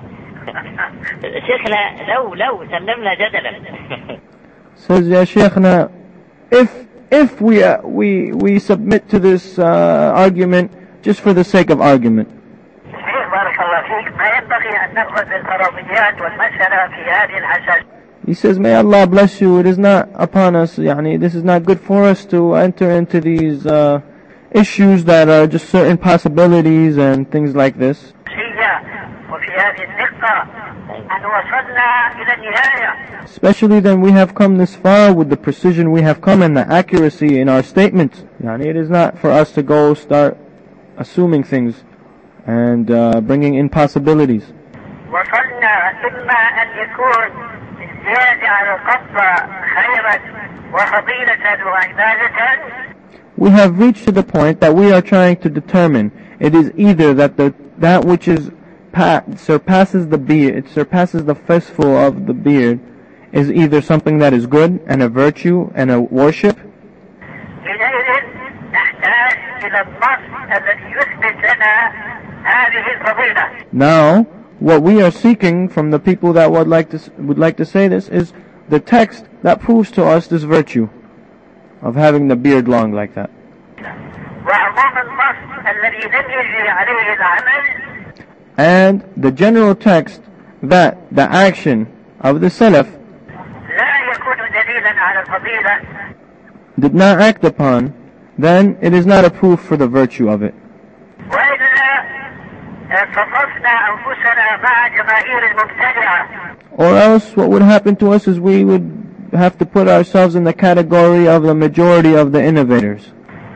شيخنا لو سلمنا جدلا. Says, ya Sheikhna, if we submit to this argument just for the sake of argument. He says, may Allah bless you, it is not upon us, this is not good for us to enter into these issues that are just certain possibilities and things like this. Especially then we have come this far with the precision we have come and the accuracy in our statements. It is not for us to go start assuming things and bringing in possibilities. We have reached to the point that we are trying to determine. It is either that which is surpasses the beard, it surpasses the festival of the beard, is either something that is good and a virtue and a worship. Now, what we are seeking from the people that would like to say this is the text that proves to us this virtue of having the beard long like that. And the general text that the action of the Salaf did not act upon, then it is not a proof for the virtue of it. Or else what would happen to us is we would have to put ourselves in the category of the majority of the innovators,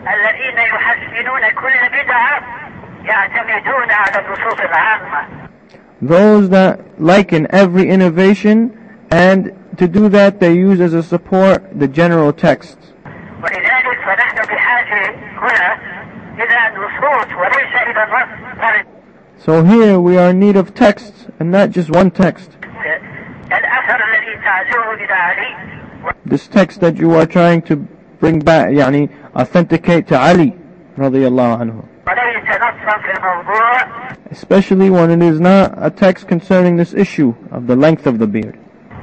those that liken every innovation, and to do that they use as a support the general text. So here we are in need of texts, and not just one text. This text that you are trying to bring back, authenticate to Ali radiyallahu anhu. Especially when it is not a text concerning this issue of the length of the beard.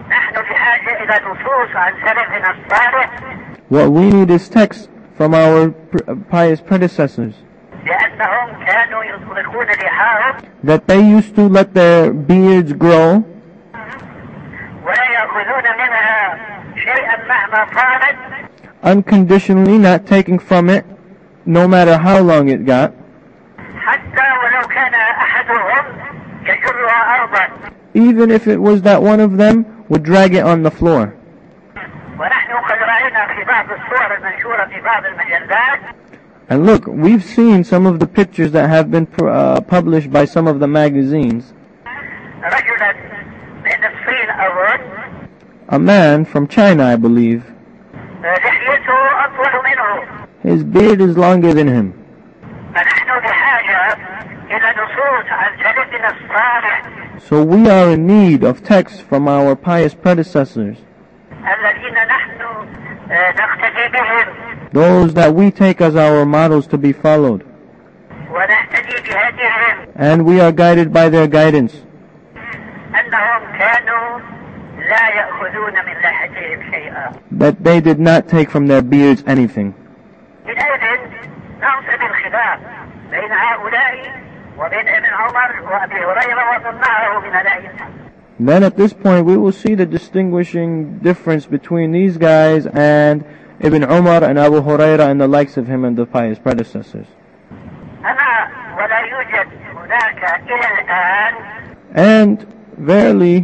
What we need is text from our pious predecessors, that they used to let their beards grow unconditionally, not taking from it no matter how long it got, even if it was that one of them would drag it on the floor. رأينا في بعض الصور المنشورة في بعض المجلات. And look, we've seen some of the pictures that have been published by some of the magazines. رجلا من الصين أظن. A man from China, I believe. لحيته أطول منه. His beard is longer than him. فنحن بحاجة إلى نصوص عن سلفنا الصالح. So we are in need of texts from our pious predecessors. الذين نحن نقتدي بهم. Those that we take as our models to be followed. ونهتدي بهديهم. And we are guided by their guidance. أنهم كانوا لا يأخذون من لحيتهم شيئا. That they did not take from their beards anything. حينئذ ننصب الخلاف بين هؤلاء وبين ابن عمر وأبي هريرة ومن معه من الأئمة. Then at this point we will see the distinguishing difference between these guys and Ibn Umar and Abu Huraira and the likes of him and the pious predecessors. أما ولا يوجد هناك إلى الآن. And verily,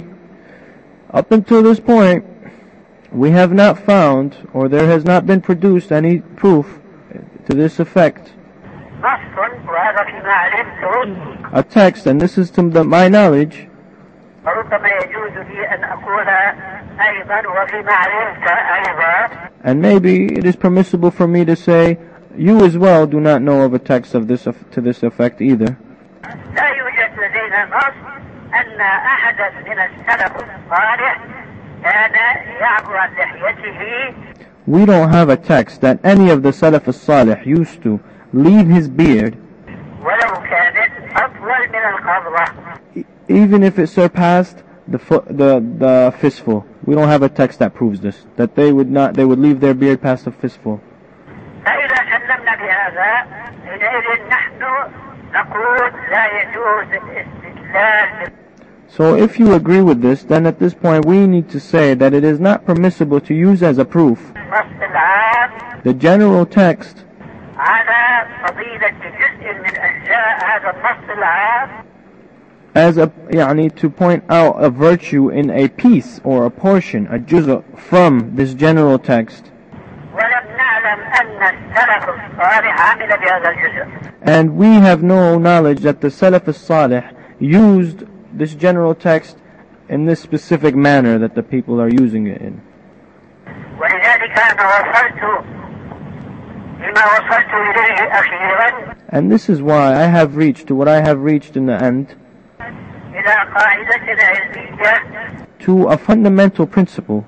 up until this point, we have not found, or there has not been produced any proof to this effect. نص وهذا فيما علمته. A text, and this is to my knowledge. وربما يجوز لي أن أقول أيضا وفيما علمت أيضا. And maybe it is permissible for me to say, you as well do not know of a text of this to this effect either. لا يوجد لدينا نص أن أحدا من السلف الصالح كان يعفو عن لحيته. We don't have a text that any of the Salaf as-Salih used to leave his beard, ولو كانت أطول من القبضة. even if it surpassed the fistful. We don't have a text that proves this, that they would leave their beard past the fistful. فإذا سلمنا بهذا حينئذ نحن نقول لا يجوز الاستدلال. So if you agree with this, then at this point we need to say that it is not permissible to use as a proof النص العام the general text على فضيلة جزء من أجزاء هذا النص العام. as to point out a virtue in a piece or a portion, a juz' from this general text. ولم نعلم أن السلف الصالح عمل بهذا الجزء. And we have no knowledge that the Salaf as-Salih used this general text in this specific manner that the people are using it in. ولذلك أنا وصلت لما وصلت إليه أخيرا. And this is why I have reached to what I have reached in the end, إلى قاعدة علمية. to a fundamental principle.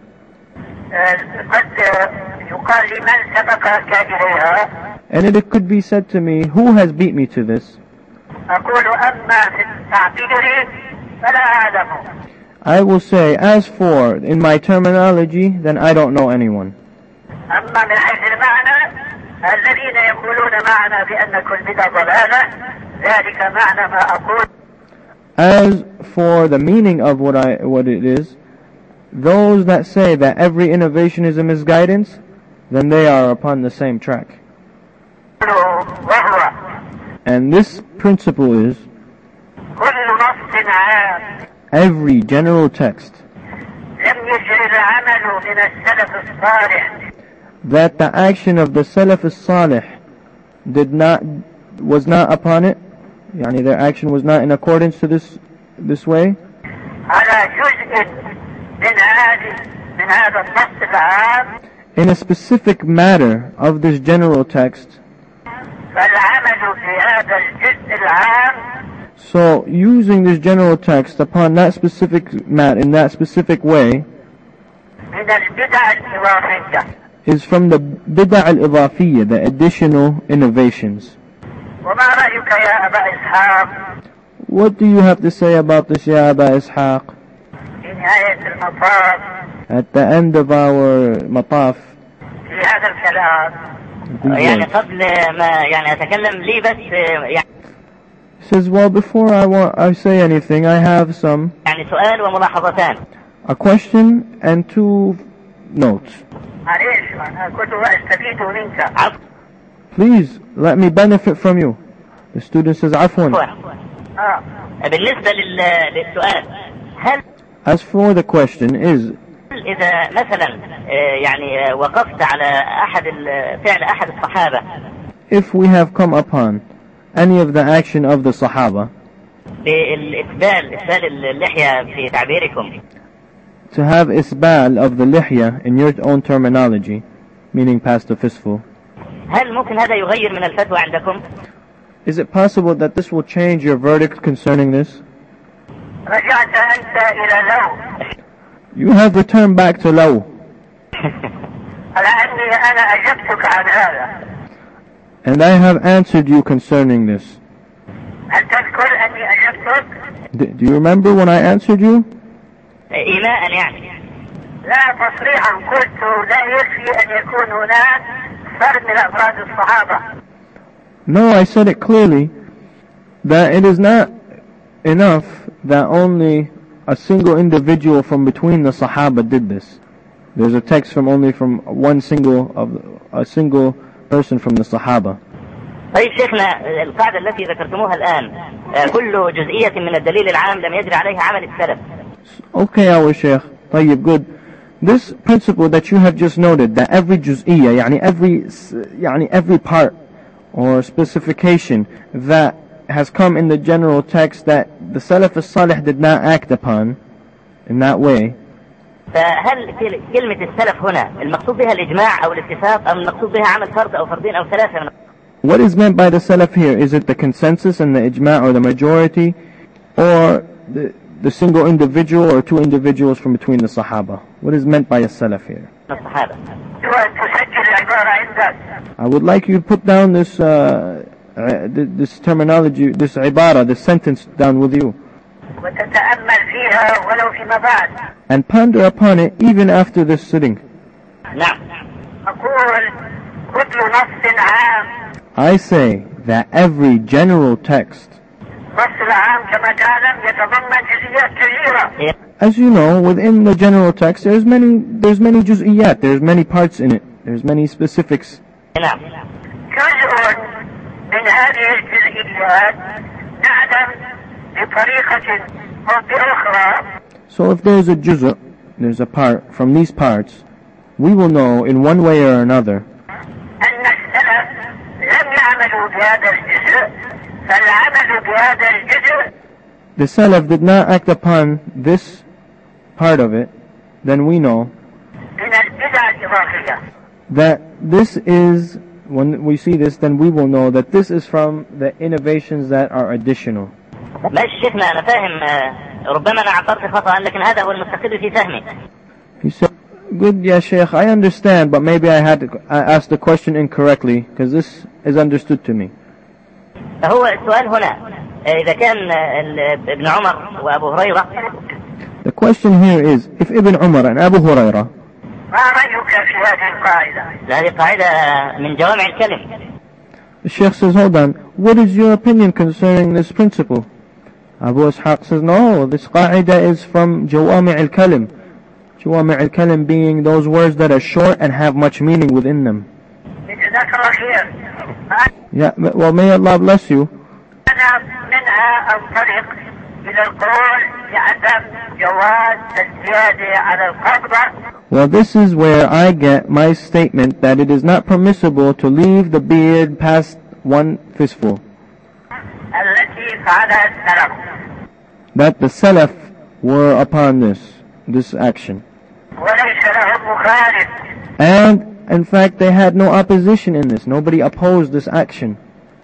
قد يقال لمن سبقك إليها. And it could be said to me, who has beat me to this? أقول أما في التعبير فلا أعلم. I will say, as for in my terminology, then I don't know anyone. أما من حيث المعنى الذين يقولون معنا بأن كل بدعة ضلالة ذلك معنى ما أقول. As for the meaning of what it is, those that say that every innovation is a misguidance, then they are upon the same track. وهو And this principle is, كل نص عام every general text لم يجري العمل من السلف الصالح that the action of the Salaf as-Salih was not upon it, yani their action was not in accordance to this way, على جزء من هذا النص العام. in a specific matter of this general text. فالعمل في هذا الجزء العام So using this general text upon that specific matter in that specific way من البدع الإضافية. is from the bid'ah al-idafiyya, the additional innovations. وما رأيك يا أبا إسحاق What do you have to say about this, Ya Aba Ishaq? في نهاية المطاف At the end of our mataf, في هذا الكلام؟ يعني قبل ما يعني أتكلم لي بس يعني he says, well, before I say anything, I have some يعني سؤال وملاحظتان. a question and 2 notes. معليش أنا كنت أستفيد منك. Please let me benefit from you. The student says, عفوا. بالنسبة للسؤال هل As for the question is, إذا مثلا يعني وقفت على فعل أحد الصحابة. If we have come upon any of the action of the Sahaba, إسبال اللحية في تعبيركم, to have isbal of the lihya in your own terminology, meaning past the fistful, هل ممكن هذا يغير من الفتوى عندكم؟ is it possible that this will change your verdict concerning this? رجعت أنت إلى لو. You have returned back to law. لأني أنا أجبتك عن هذا. And I have answered you concerning this. هل تذكر أني أجبتك؟ Do you remember when I answered you? إيماء يعني. لا تصريحا، قلت لا يكفي أن يكون هناك فرد من أفراد الصحابة. No, I said it clearly that it is not enough that only a single individual from between the Sahaba did this. There's a text from a single person from the Sahaba. طيب شيخنا، القاعدة التي ذكرتموها الآن كل جزئية من الدليل العام لم يجري عليها عمل السلف. Okay, our Sheikh. طيب, good. This principle that you have just noted, that every juz'iyya, يعني every part or specification that has come in the general text that the Salaf as-Salih did not act upon in that way. فهل كلمة السلف هنا المقصود بها الإجماع أو الاتفاق، أم المقصود بها عمل فرد أو فردين أو ثلاثة؟ What is meant by the Salaf here? Is it the consensus and the ijma' or the majority, or the single individual or two individuals from between the Sahaba? What is meant by a Salaf here? I would like you to put down this terminology, this ibara, this sentence down with you, and ponder upon it even after this sitting. I say that every general text, as you know, within the general text there's many juz'iyat, there's many parts in it, there's many specifics. So if there's a juz', there's a part from these parts, we will know in one way or another the Salaf did not act upon this part of it, then we know that this is, when we see this, then we will know that this is from the innovations that are additional. He said, good, ya Sheikh, I understand, but maybe I asked the question incorrectly, because this is understood to me. هو السؤال هنا إذا كان ابن عمر وأبو هريرة. The question here is, if Ibn Umar and Abu Hurairah, ما رأيك في هذه القاعدة؟ هذه قاعدة من جوامع الكلم. The Sheikh says, hold on, what is your opinion concerning this principle? Abu Ishaq says, no, this qaida is from jawami' al-kalim. Jawami' al-kalim being those words that are short and have much meaning within them. Yeah, well, may Allah bless you. Well, this is where I get my statement that it is not permissible to leave the beard past one fistful. That the Salaf were upon this action. And in fact, they had no opposition in this. Nobody opposed this action.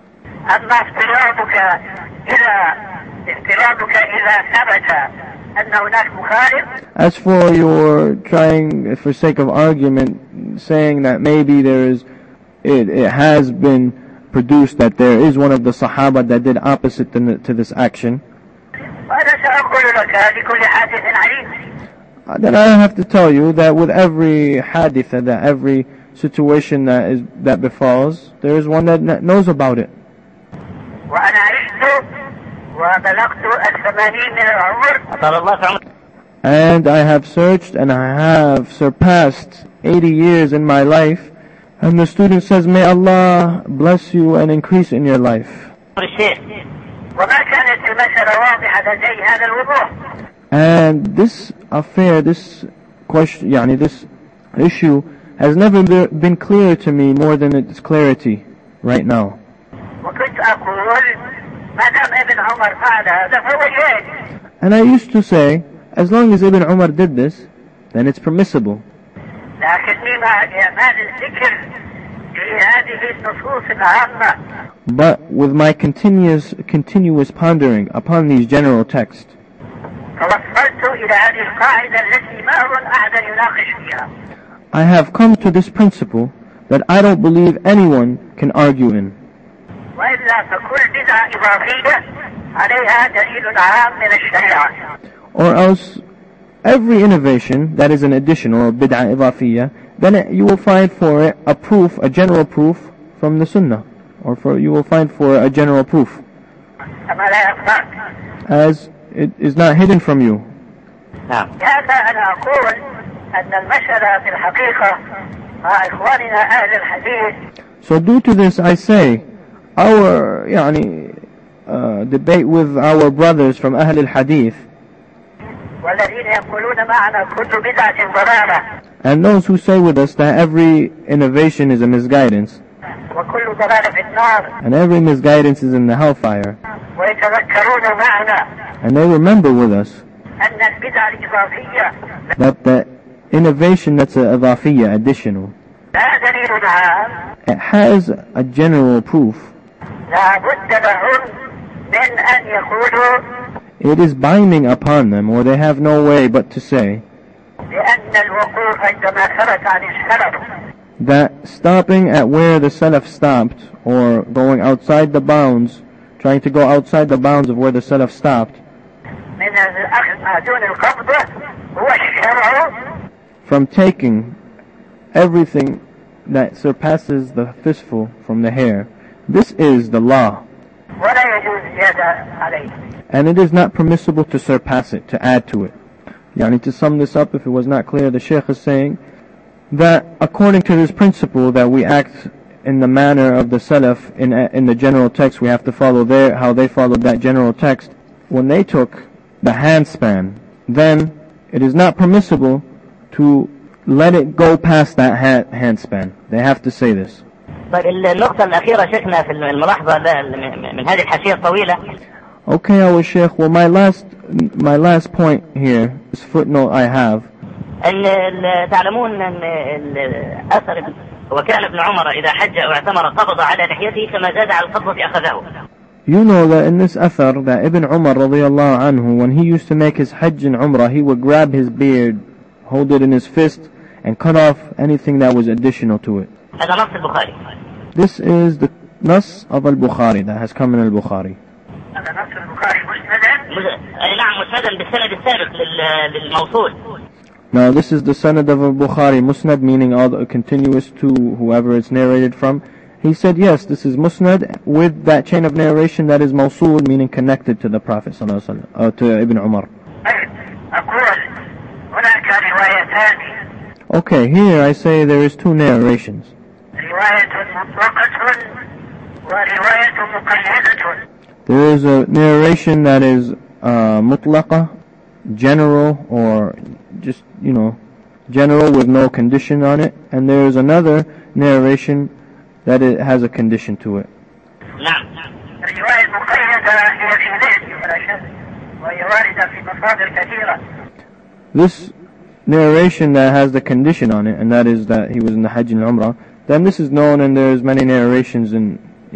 As for your trying, for sake of argument, saying that maybe it has been produced that there is one of the Sahaba that did opposite to this action, then I have to tell you that with every hadith, that every situation that befalls, there is one that knows about it. And I have searched and I have surpassed 80 years in my life, and the student says, may Allah bless you and increase in your life. And this affair, this question, this issue has never been clear to me more than its clarity right now. وكنت أقول ما دام ابن عمر فعل هذا فهو جائز. And I used to say, as long as Ibn Umar did this, then it's permissible. لكني مع إعمال الذكر في هذه النصوص العامة. But with my continuous pondering upon these general texts, توصلت إلى هذه القاعدة التي ما أظن أحدا يناقش فيها. I have come to this principle that I don't believe anyone can argue in. وإلا فكل بدعة إضافية عليها دليل عام من الشريعة. Or else, every innovation that is an additional or bid'ah idafiyya, then you will find for it a general proof from the sunnah. Or you will find for a general proof. كما لا يخفى. As it is not hidden from you. لهذا أنا أقول أن المسألة في الحقيقة مع إخواننا أهل الحديث. So due to this I say, our debate with our brothers from Ahl al-Hadith, والذين يقولون معنا كل بدعة ضلالة. And those who say with us that every innovation is a misguidance, وكل ضلالة في النار. and every misguidance is in the hellfire, ويتذكرون معنا and they remember with us أن البدعة الإضافية that the innovation that's a idafiyya, additional, لا دليل عام. it has a general proof. لا بد لهم من أن يقولوا It is binding upon them, or they have no way but to say بأن الوقوف عندما ثبت عن السلف that stopping at where the Salaf stopped, or going outside the bounds, trying to go outside the bounds of where the Salaf stopped, من الأخذ ما دون القبضة هو الشرع. from taking everything that surpasses the fistful from the hair, this is the law, ولا يجوز زيادة عليه. and it is not permissible to surpass it, to add to it. To sum this up, if it was not clear, the Shaykh is saying that according to this principle that we act in the manner of the Salaf in the general text, we have to follow how they followed that general text. When they took the handspan, then it is not permissible to let it go past that handspan. They have to say this. طيب النقطة الأخيرة شيخنا في الملاحظة من هذه الحاشية الطويلة. Okay, our Shaykh. Well, my last point here, this footnote I have. أن تعلمون أن الأثر وكان ابن عمر إذا حج أو اعتمر قبض على لحيته فما زاد على القبضة أخذه. You know that in this athar that Ibn Umar radiyallahu anhu, when he used to make his hajj and umrah, he would grab his beard, hold it in his fist, and cut off anything that was additional to it. هذا نص البخاري. This is the nas of al-Bukhari that has come in al-Bukhari. هذا نص البخاري مسندا. نعم مسندا بالسند السابق للموصول. Now this is the sanad of al-Bukhari, musnad, meaning all the continuous to whoever it's narrated from. He said, yes, this is musnad with that chain of narration that is mawsul, meaning connected to the Prophet sallallahu alaihi wasallam, to Ibn Umar. أقول هناك روايتان. Okay, here I say there is two narrations. رواية مطلقة ورواية مقيدة. There is a narration that is mutlaqa, general, or just, general with no condition on it. And there is another narration that it has a condition to it. نعم. الرواية المقيدة هي في ذهني ولا شك وهي واردة في مصادر كثيرة. This narration that has the condition on it, and that is that he was in the Hajj and Umrah, then this is known, and there's many narrations in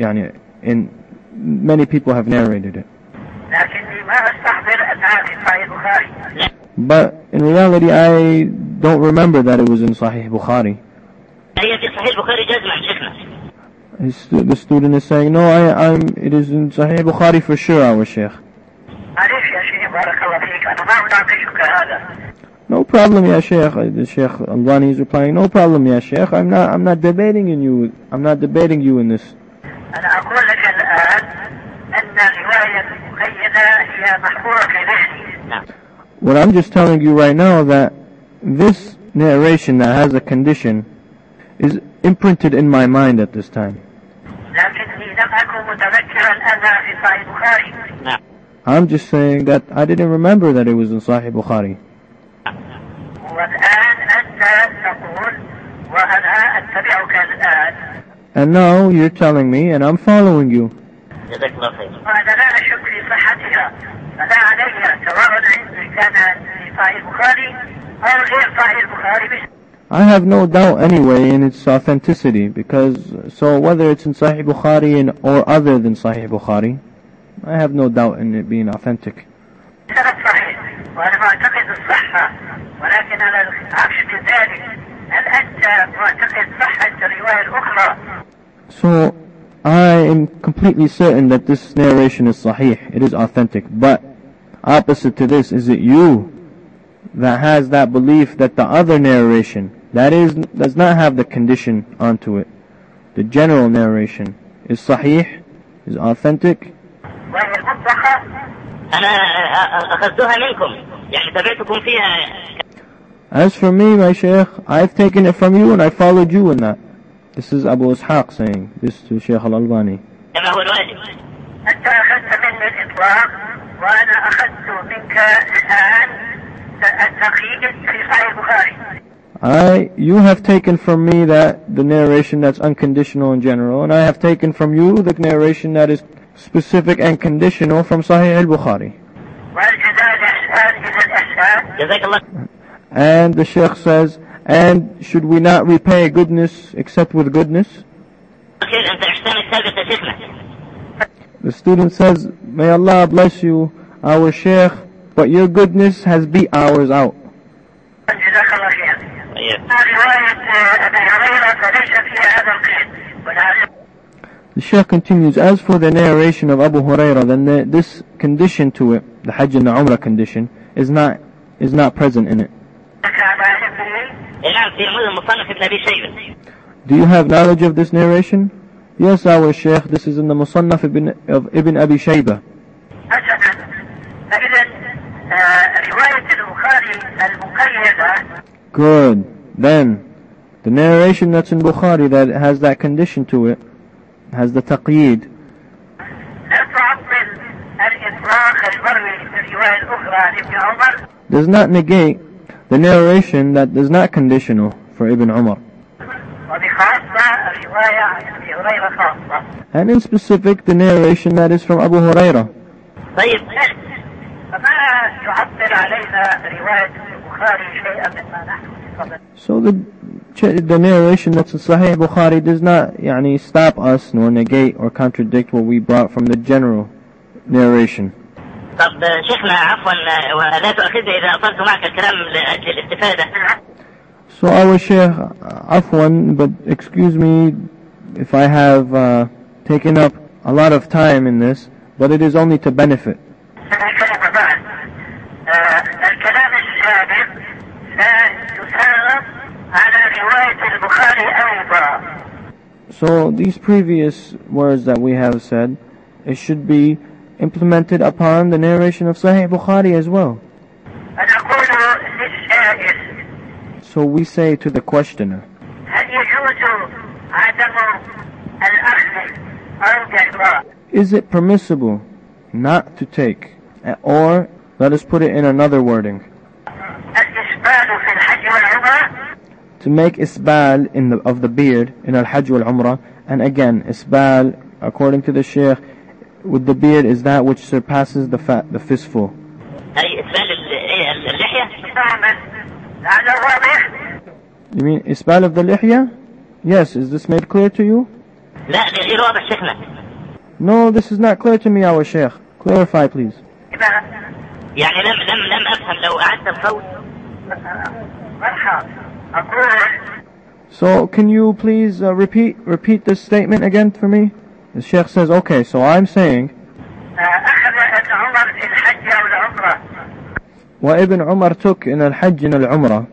many people have narrated it. لكني ما أستحضر أنها في صحيح البخاري. But in reality, I don't remember that it was in Sahih Bukhari. هي في صحيح البخاري جزما شيخنا. The student is saying, no, it is in Sahih Bukhari for sure, our Shaykh. معلش يا شيخ بارك الله فيك أنا ما أناقشك هذا. No problem, ya Shaykh. The Shaykh Albani is replying, no problem, ya Shaykh. I'm not debating you. I'm not debating you in this. أنا أقول لك الآن أن الرواية المقيدة هي محفورة في ذهني. نعم. What I'm just telling you right now, that this narration that has a condition is imprinted in my mind at this time. لكني لم أكن متذكرا أنها في صحيح البخاري. نعم. I'm just saying that I didn't remember that it was in Sahih Bukhari. والآن كنت تقول وأنا أتبعك الآن. And now you're telling me and I'm following you. جزاك الله خير. وأنا لا أشك في صحتها، فلا علي سواء كان في صحيح البخاري أو غير صحيح البخاري. I have no doubt anyway in its authenticity, because so whether it's in Sahih Bukhari or other than Sahih Bukhari, I have no doubt in it being authentic. صحيح، وأنا معتقد الصحة، ولكن على العكس من ذلك هل أنت معتقد صحة الرواية الأخرى؟ So I am completely certain that this narration is sahih, it is authentic, but opposite to this, is it you that has that belief that the other narration, that is, does not have the condition onto it, the general narration, is sahih, is authentic? وهي المطلقة. أنا أخذتها منكم، يعني تبعتكم فيها. As for me, my Shaykh, I've taken it from you and I followed you in that. This is Abu Ishaq saying this to Shaykh Al-Albani. كما هو الواجب. أنت أخذت مني الإطلاق وأنا أخذت منك الآن التقييد في صحيح البخاري. You have taken from me that the narration that's unconditional in general, and I have taken from you the narration that is specific and conditional from Sahih al-Bukhari. والجزاء الإحسان إلى الإحسان. جزاك الله. And the Shaykh says, and should we not repay goodness except with goodness? خير أنت إحسانك ثابت يا شيخنا. The student says, may Allah bless you, our Shaykh, but your goodness has beat ours out. جزاك الله خير. رواية أبي هريرة فليس فيها هذا القيد. The Shaykh continues, as for the narration of Abu Hurairah, then this condition to it, the Hajj and the Umrah condition, is not present in it. Do you have knowledge of this narration? Yes, our Shaykh, this is in the Musannaf of Ibn Abi Shaybah. Good. Then, the narration that's in Bukhari that has that condition to it, has the taqyid, does not negate the narration that is not conditional for Ibn Umar. And in specific, the narration that is from Abu Hurairah. So the narration that's in Sahih Bukhari does not stop us nor negate or contradict what we brought from the general narration. طب شيخنا عفوا ولا تؤاخذني إذا أطلت معك الكلام لأجل الاستفادة. So our Shaykh, afwan, but excuse me if I have taken up a lot of time in this, but it is only to benefit. So these previous words that we have said, it should be implemented upon the narration of Sahih Bukhari as well. So we say to the questioner, is it permissible not to take, or let us put it in another wording, to make isbal of the beard in al-Hajj wal-Umrah? And again, isbal, according to the Shaykh, with the beard is that which surpasses the fistful. You mean isbal of the lihya? Yes, is this made clear to you? No, this is not clear to me, our Shaykh. Clarify, please. So can you please repeat this statement again for me? The Shaykh says, okay, so I'm saying what Ibn Umar took in al-Hajj and al-Umrah,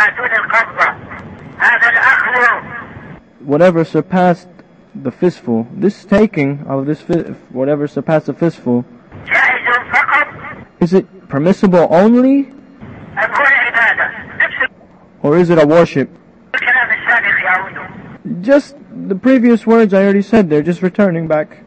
whatever surpassed the fistful, this taking of this whatever surpassed the fistful, is it permissible only, or is it a worship? Just the previous words I already said, they're just returning back.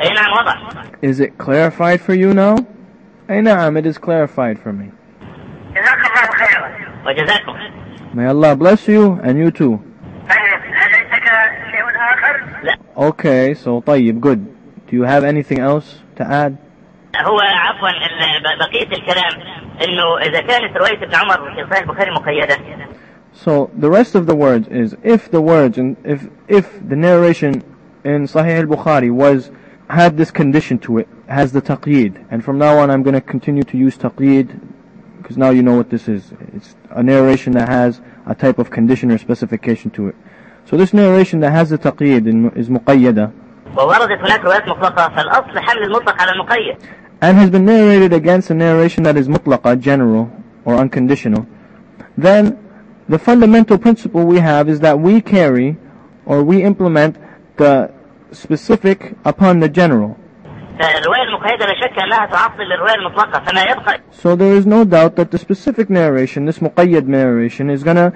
Is it clarified for you now? Na'am, it is clarified for me. جزاك الله خيرا. وجزاكم. May Allah bless you and you too. طيب هل عندك شيء آخر؟ لا. Okay, so طيب, good. Do you have anything else to add? هو عفوا بقية الكلام انه اذا كانت رواية ابن عمر في صحيح البخاري مقيدة. So the rest of the words is if the words and if the narration in Sahih al-Bukhari had this condition to it, has the taqyid, and from now on I'm going to continue to use taqyid because now you know what this is. It's a narration that has a type of condition or specification to it. So this narration that has the taqyid is muqayyada. ووردت هناك روايات مطلقة فالأصل حمل المطلق على المقيد. And has been narrated against a narration that is mutlaqa, general or unconditional. Then the fundamental principle we have is that we carry or we implement the specific upon the general. الرواية المقيدة لا شك أنها تعطل للرواية المطلقة فما يبقى. So there is no doubt that the specific narration, this muqayyad narration, is gonna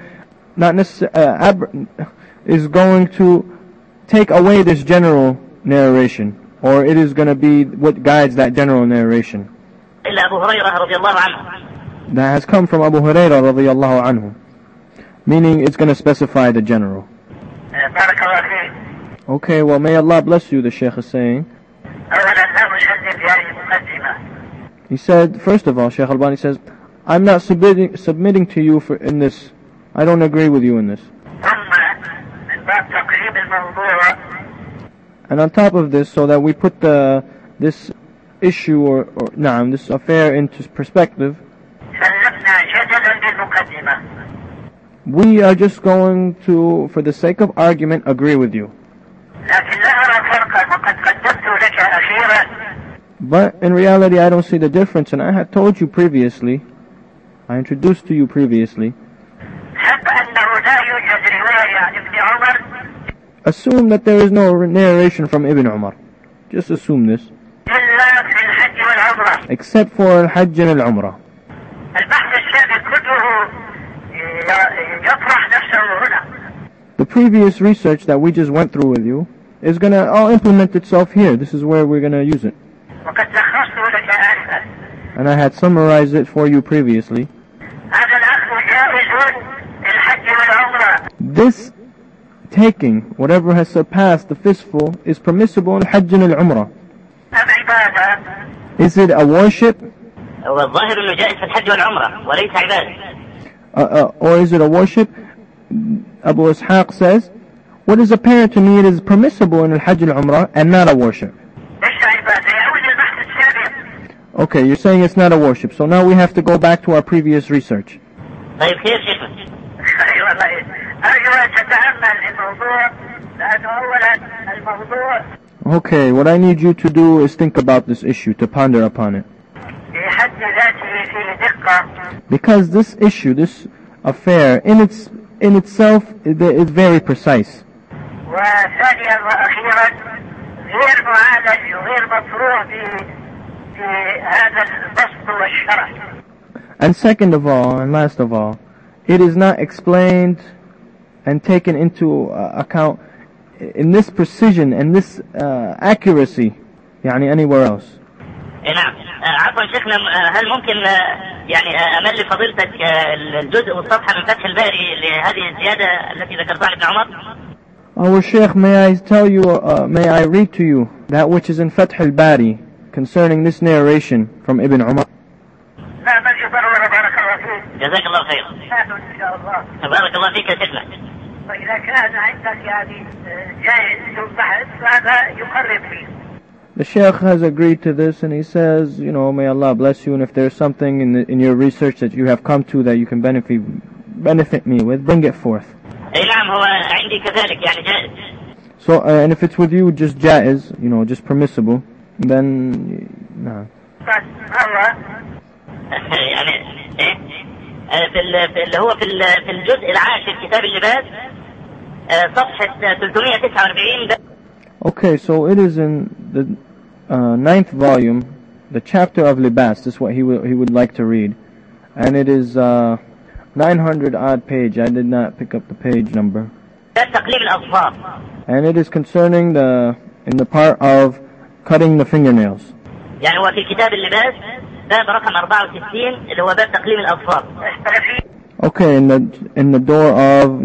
is going to take away this general narration, or it is going to be what guides that general narration. إلا أبو هريرة رضي الله عنه. That has come from Abu Hurairah radiyallahu anhu, meaning it's going to specify the general. بارك الله فيك. Okay, well may Allah bless you, the Shaykh is saying. أولا لا أشدد في هذه المقدمة. He said, first of all, Shaykh Albani says, I'm not submitting to you in this. I don't agree with you in this. ثم من باب تقريب الموضوع. And on top of this, so that we put this issue or this affair into perspective, سلمنا جدلا بالمقدمة. we are just going to, for the sake of argument, agree with you. لكن لا أرى فرقا وقد قدمت لك أخيرا. But in reality, I don't see the difference, and I had told you previously, I introduced to you previously, حق أنه لا يوجد رواية عن ابن عمر. assume that there is no narration from Ibn Umar. Just assume this. إلا في الحج والعمرة. Except for Al-Hajj and Al-Umrah. البحث السابق كله يطرح نفسه هنا. The previous research that we just went through with you is going to all implement itself here. This is where we're going to use it. وقد لخصته لك آنفا. And I had summarized it for you previously. هذا الأخذ جائز للحج والعمرة. This taking, whatever has surpassed the fistful, is permissible in Hajj and Al-Umrah. أم عبادة. Is it a worship? والظاهر أنه جائز في الحج والعمرة وليس عبادة. Or is it a worship? Abu Ishaq says, what is apparent to me, it is permissible in Al-Hajj and Al-Umrah and not a worship. ليس عبادة. يعود البحث السابق. Okay, you're saying it's not a worship, so now we have to go back to our previous research. طيب خير شيخنا. أي والله أرجو أن تتأمل الموضوع لأنه أولا الموضوع. Okay, what I need you to do is think about this issue, to ponder upon it. في حد ذاته فيه دقة. Because this issue, this affair, in itself, is very precise. وثانيا وأخيرا غير معالج وغير مطروح في هذا البسط والشرح. And second of all, and last of all, it is not explained and taken into account in this precision and this accuracy, يعني anywhere else. نعم. عفوا شيخنا هل ممكن يعني أمل فضيلتك الجزء والصفحة من فتح الباري لهذه الزيادة التي ذكرتها ابن عمر؟ Our Sheikh, may I tell you, may I read to you that which is in Fath al-Bari concerning this narration from Ibn Umar? لا بل ضرورة. بارك الله فيك. جزاك الله خير. إن شاء الله. بارك الله فيك يا شيخنا. وإذا كان عندك يعني جائز البحث فهذا يقرب فيه. The Sheikh has agreed to this, and he says, may Allah bless you, and if there's something in your research that you have come to that you can benefit me with, bring it forth. أي نعم هو عندي كذلك يعني جائز. So, and if it's with you just jaiz, just permissible, then, no. بس هو يعني إيه؟ اللي هو في الجزء العاشر كتاب اللباس صفحة 349. Okay, so it is in the 9th volume, the chapter of Libas. This is what he would like to read, and it is 900 odd page. I did not pick up the page number. تقليم الأظفار. And it is concerning in the part of cutting the fingernails. يعني هو في كتاب اللباس باب رقم 64 اللي هو باب تقليم الأظفار. Okay, in the door of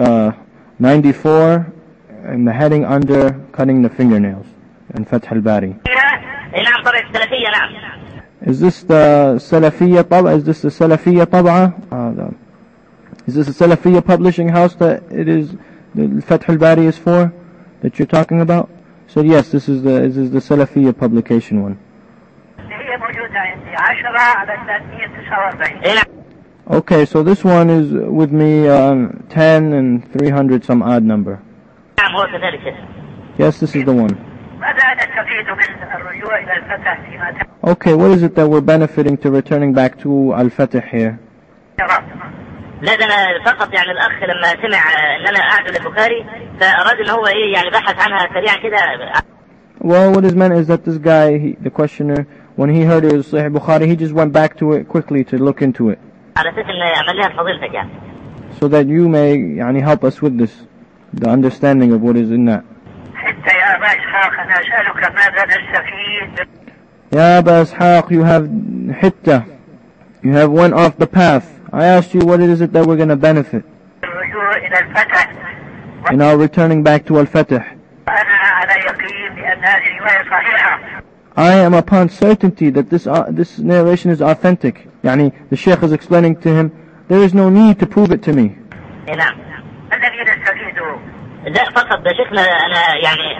94, in the heading under cutting the fingernails in Fath al-Bari. نعم طبعا السلفية نعم. Is this the Salafiyya طبعة? Is this the Salafiyya طبعة? Is this a Salafiyya publishing house that it is the Fath al-Bari is for, that you're talking about? So yes, this is the Salafiyya publication one. Okay, so this one is with me 10 and 300 some odd number. Yes, this is the one. Okay, what is it that we're benefiting to returning back to Al-Fatih here? لا ده أنا فقط يعني الأخ لما سمع إن أنا أعد للبخاري فأراد إن هو إيه يعني بحث عنها سريعا كده. Well, what is meant is that this guy, the questioner, when he heard it was Sahih Bukhari, he just went back to it quickly to look into it. على أساس إن أعملها لفضيلتك يعني. So that you may يعني help us with this, the understanding of what is in that. حتى يا أبا إسحاق أنا أسألك ماذا نستفيد. Ya Aba Ishaq, you have hitta, you have went off the path. I asked you what it is it that we're going to benefit in our returning back to Al-Fatih. I am upon certainty that this narration is authentic. Yani, the Shaykh is explaining to him, there is no need to prove it to me. لا فقط ده شيخنا أنا يعني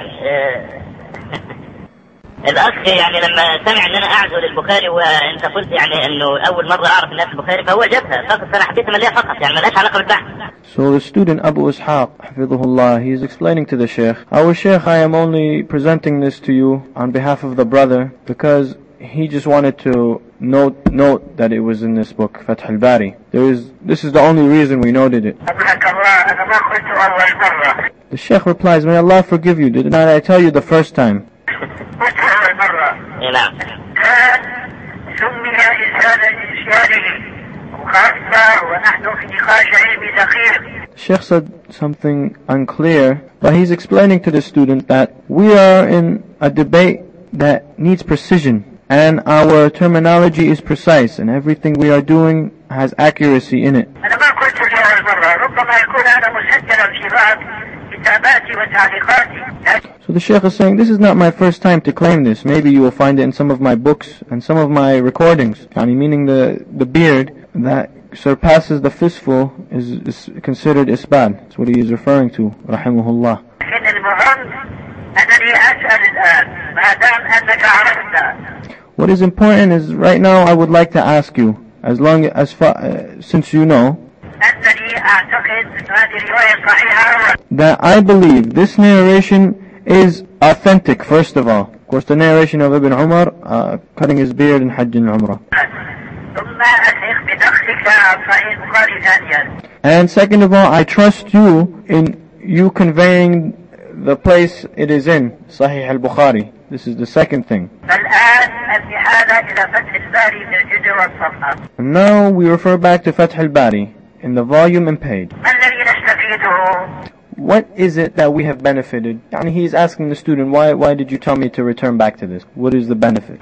الأخ يعني لما سمع إن أنا أعزو للبخاري وأنت قلت يعني إنه أول مرة أعرف الناس البخاري فهو جابها فقط فأنا حبيت أمليها فقط يعني ملهاش علاقة بالبحث. So the student Abu Ishaq, حفظه he is explaining to the Shaykh, our Shaykh, I am only presenting this to you on behalf of the brother because he just wanted to note that it was in this book, Fath al-Bari. This is the only reason we noted it. The Shaykh replies, may Allah forgive you, did not I tell you the first time? نعم. سمي إنسانا إنسانه وخاصة ونحن في نقاش علمي دقيق. Sheikh said something unclear, but he's explaining to the student that we are in a debate that needs precision, and our terminology is precise, and everything we are doing has accuracy in it. أنا ما قلت لهذه المرة ربما يكون أنا مسجلا في بعض كتاباتي وتعليقاتي. So the Shaykh is saying, this is not my first time to claim this. Maybe you will find it in some of my books and some of my recordings. Yani meaning the beard that surpasses the fistful is considered isbad. That's what he is referring to, rahimahullah. What is important is, right now I would like to ask you, since you know, that I believe this narration is authentic, first of all. Of course, the narration of Ibn Umar cutting his beard in Hajj and Umrah. And second of all, I trust you in you conveying the place it is in, Sahih al-Bukhari. This is the second thing. And now we refer back to Fath al-Bari in the volume and page. What is it that we have benefited? And he's asking the student, why did you tell me to return back to this? What is the benefit?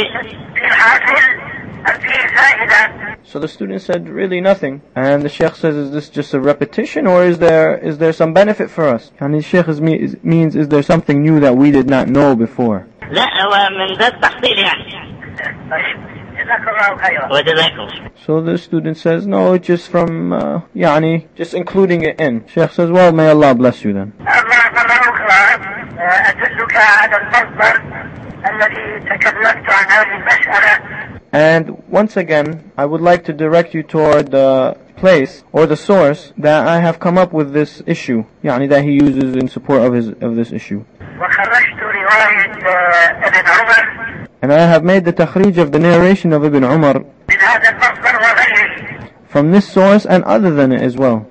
So the student said, really nothing. And the Shaykh says, is this just a repetition, or is there some benefit for us? And the Shaykh means, is there something new that we did not know before? So the student says, no, it's just from, just including it in. Shaykh says, well, may Allah bless you then. And once again, I would like to direct you toward the place or the source that I have come up with this issue, that he uses in support of this issue. And I have made the takhrij of the narration of Ibn Umar from this source and other than it as well.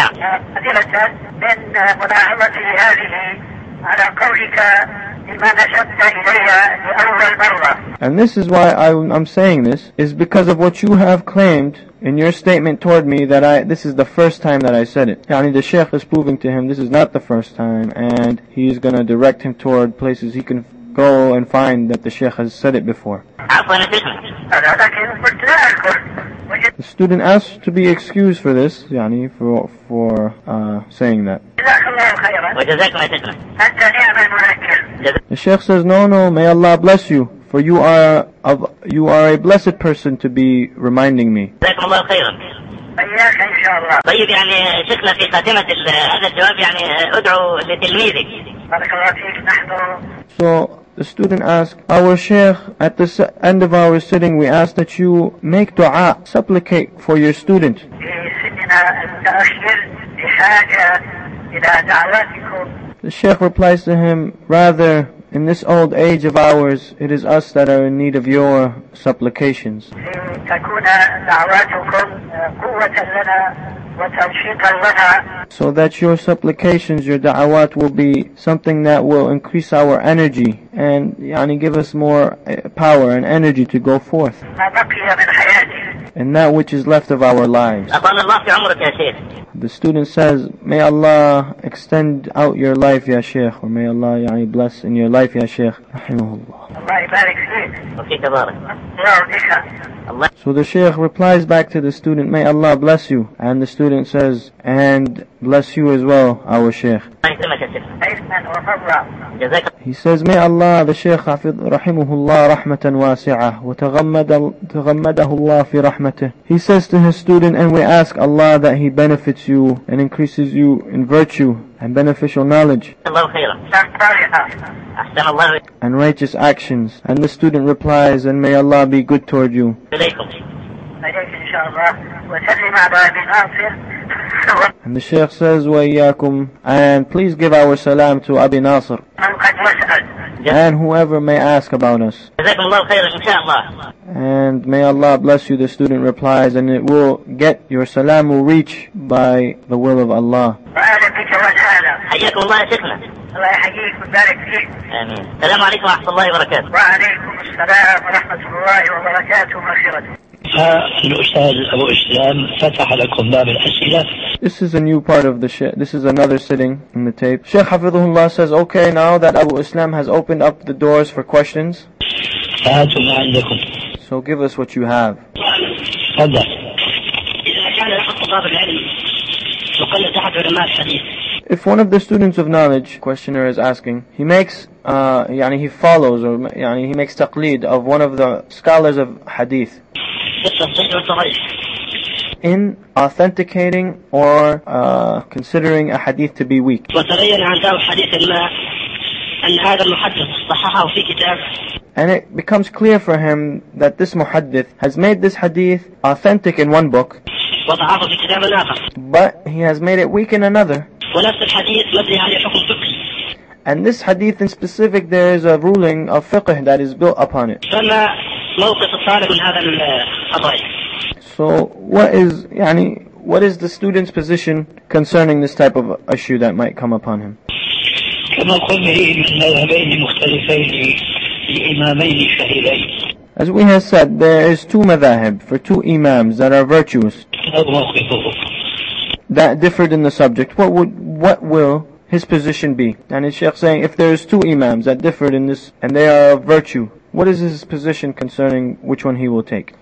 And this is why I'm saying this, is because of what you have claimed in your statement toward me that this is the first time that I said it. The Shaykh is proving to him this is not the first time, and he's going to direct him toward places he can go and find that the Shaykh has said it before. لكن قلت لا أذكر. The student asked to be excused for this, يعني for saying that. جزاك الله خيرا. وجزاكم يا شيخنا. أنت نعم المذكر. The Sheikh says, no, may Allah bless you, for you are a blessed person to be reminding me. جزاكم الله خيرا. إياك إن شاء الله. طيب يعني شيخنا في خاتمة هذا الجواب يعني ادعو لتلميذك. بارك الله فيك. نحن. So the student asked, our Sheikh, at the end of our sitting, we ask that you make dua, supplicate for your student. في سننا المتأخر بحاجة إلى دعواتكم. The Sheikh replies to him, rather, in this old age of ours, it is us that are in need of your supplications. تكون دعواتكم قوة لنا وتنشيطا لنا. So that your supplications, your da'awat will be something that will increase our energy and give us more power and energy to go forth. ما بقي من حياتي. And that which is left of our lives. أطال الله في عمرك يا شيخ. The student says, may Allah extend out your life, Ya Sheikh, or may Allah bless in your life, Ya Sheikh. Rahimahullah. الله يبارك فيك. وفيك بارك. الله بك. So the Sheikh replies back to the student, may Allah bless you. And the student says, and bless you as well, our Sheikh. He says, may Allah, the Shaykh rahimahullah rahmatan wasi'ah, wa taghammadahu Allah fi rahmatih. He says to his student, and we ask Allah that He benefits you and increases you in virtue and beneficial knowledge and righteous actions. And the student replies, and may Allah be good toward you. And the Shaykh says, وَإِيَّاكُمْ, and please give our salam to Abi Nasr and whoever may ask about us. And may Allah bless you, the student replies, and it will get, your salam will reach by the will of Allah. حياكم الله يا شيخنا. الله يحييك ويبارك فيك. آمين. السلام عليكم ورحمة الله وبركاته. وعليكم السلام ورحمة الله وبركاته ومغفرته. الأستاذ أبو إسلام فتح لكم باب الأسئلة. This is a new part of the this is another sitting in the tape. Sheikh Hafidhullah says, okay, now that Abu Islam has opened up the doors for questions, فهاتوا ما عندكم. So give us what you have. تفضل. إذا كان لك طلاب العلم وقلت أحد علماء الحديث. If one of the students of knowledge, questioner is asking, he makes, he follows or he makes taqleed of one of the scholars of hadith in authenticating or considering a hadith to be weak. And it becomes clear for him that this muhaddith has made this hadith authentic in one book, but he has made it weak in another. And this hadith in specific, there is a ruling of fiqh that is built upon it. So what is the student's position concerning this type of issue that might come upon him? As we have said, there is two madhahib for two imams that are virtuous, that differed in the subject. What will his position be? And his Shaykh saying, if there is two imams that differed in this and they are of virtue, what is his position concerning which one he will take?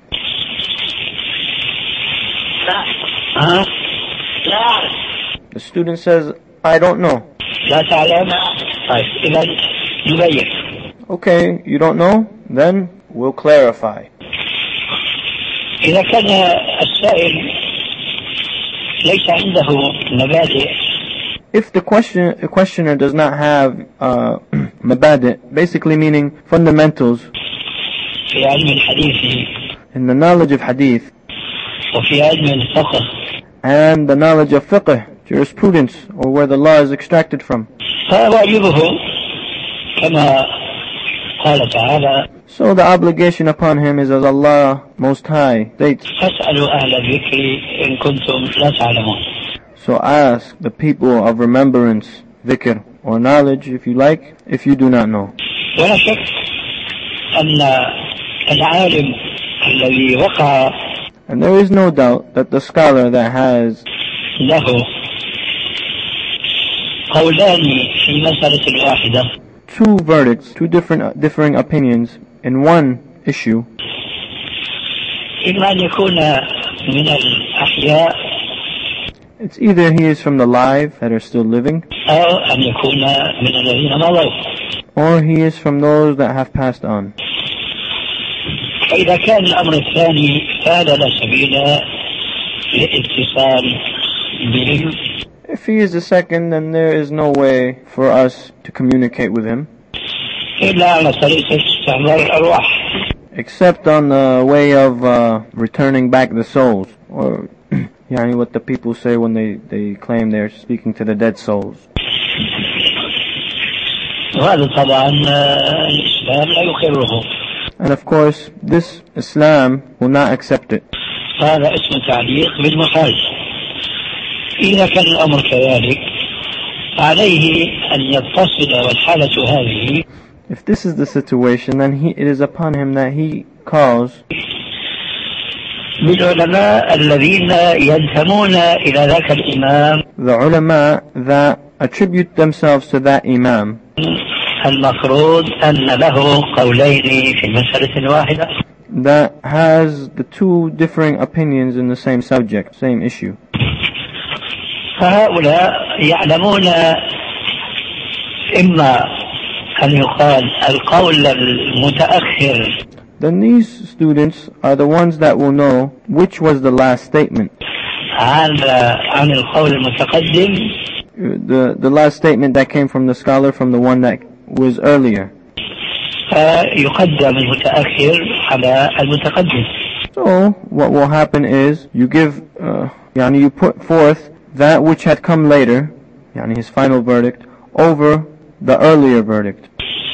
The student says, I don't know. Okay, you don't know? Then we'll clarify. إذا كان السائل ليس عنده مبادئ. If the questioner does not have mabadi', basically meaning fundamentals في علم الحديث in the knowledge of hadith وفي علم الفقه and the knowledge of fiqh, jurisprudence, or where the law is extracted from, فواجبه كما قال تعالى. So the obligation upon him is as Allah Most High states, فاسألوا أهل الذكر إن كنتم لا تعلمون. So ask the people of remembrance, dhikr, or knowledge, if you like, if you do not know. ولا شك أن العالم الذي وقع And there is no doubt that the scholar that has له قولان في مسألة واحدة, two verdicts, two differing opinions in one issue, إما أن يكون من الأحياء It's either he is from the live that are still living, أو أن يكون من الذين مضوا. or he is from those that have passed on. فإذا كان الأمر الثاني فهذا لا سبيل للاتصال بهم. If he is the second, then there is no way for us to communicate with him, إلا على طريقة استحضار الأرواح. except on the way of returning back the souls, or yani what the people say when they claim they're speaking to the dead souls. وهذا طبعا الإسلام لا يقره. And of course, this Islam will not accept it. هذا اسم تعليق بالمخالف. إذا كان الأمر كذلك عليه أن يتصل والحالة هذه. If this is the situation, then it is upon him that he calls بالعلماء الذين ينتمون إلى ذاك الإمام, the ulama that attribute themselves to that imam, المفروض أن له قولين في مسألة واحدة, that has the two differing opinions in the same subject, same issue. فهؤلاء يعلمون إما أن يقال القول المتأخر. Then these students are the ones that will know which was the last statement. عن القول المتقدم. The last statement that came from the scholar from the one that was earlier. فيقدم المتأخر على المتقدم. So what will happen is you give, you put forth that which had come later, his final verdict, over the earlier verdict.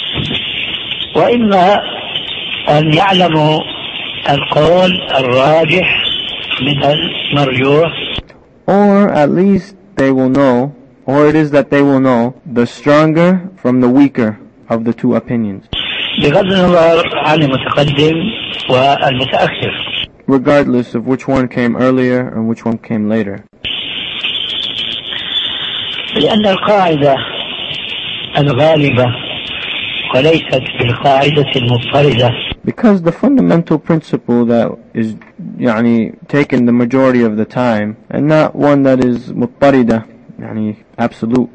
وإما أن يعلموا القول الراجح من المرجوح, or at least they will know, or it is that they will know the stronger from the weaker of the two opinions, بغض النظر عن المتقدم والمتأخر, regardless of which one came earlier and which one came later. لأن القاعدة الغالبة وليست بالقاعدة المضطردة. Because the fundamental principle that is taken the majority of the time, and not one that is مضطردة, absolute.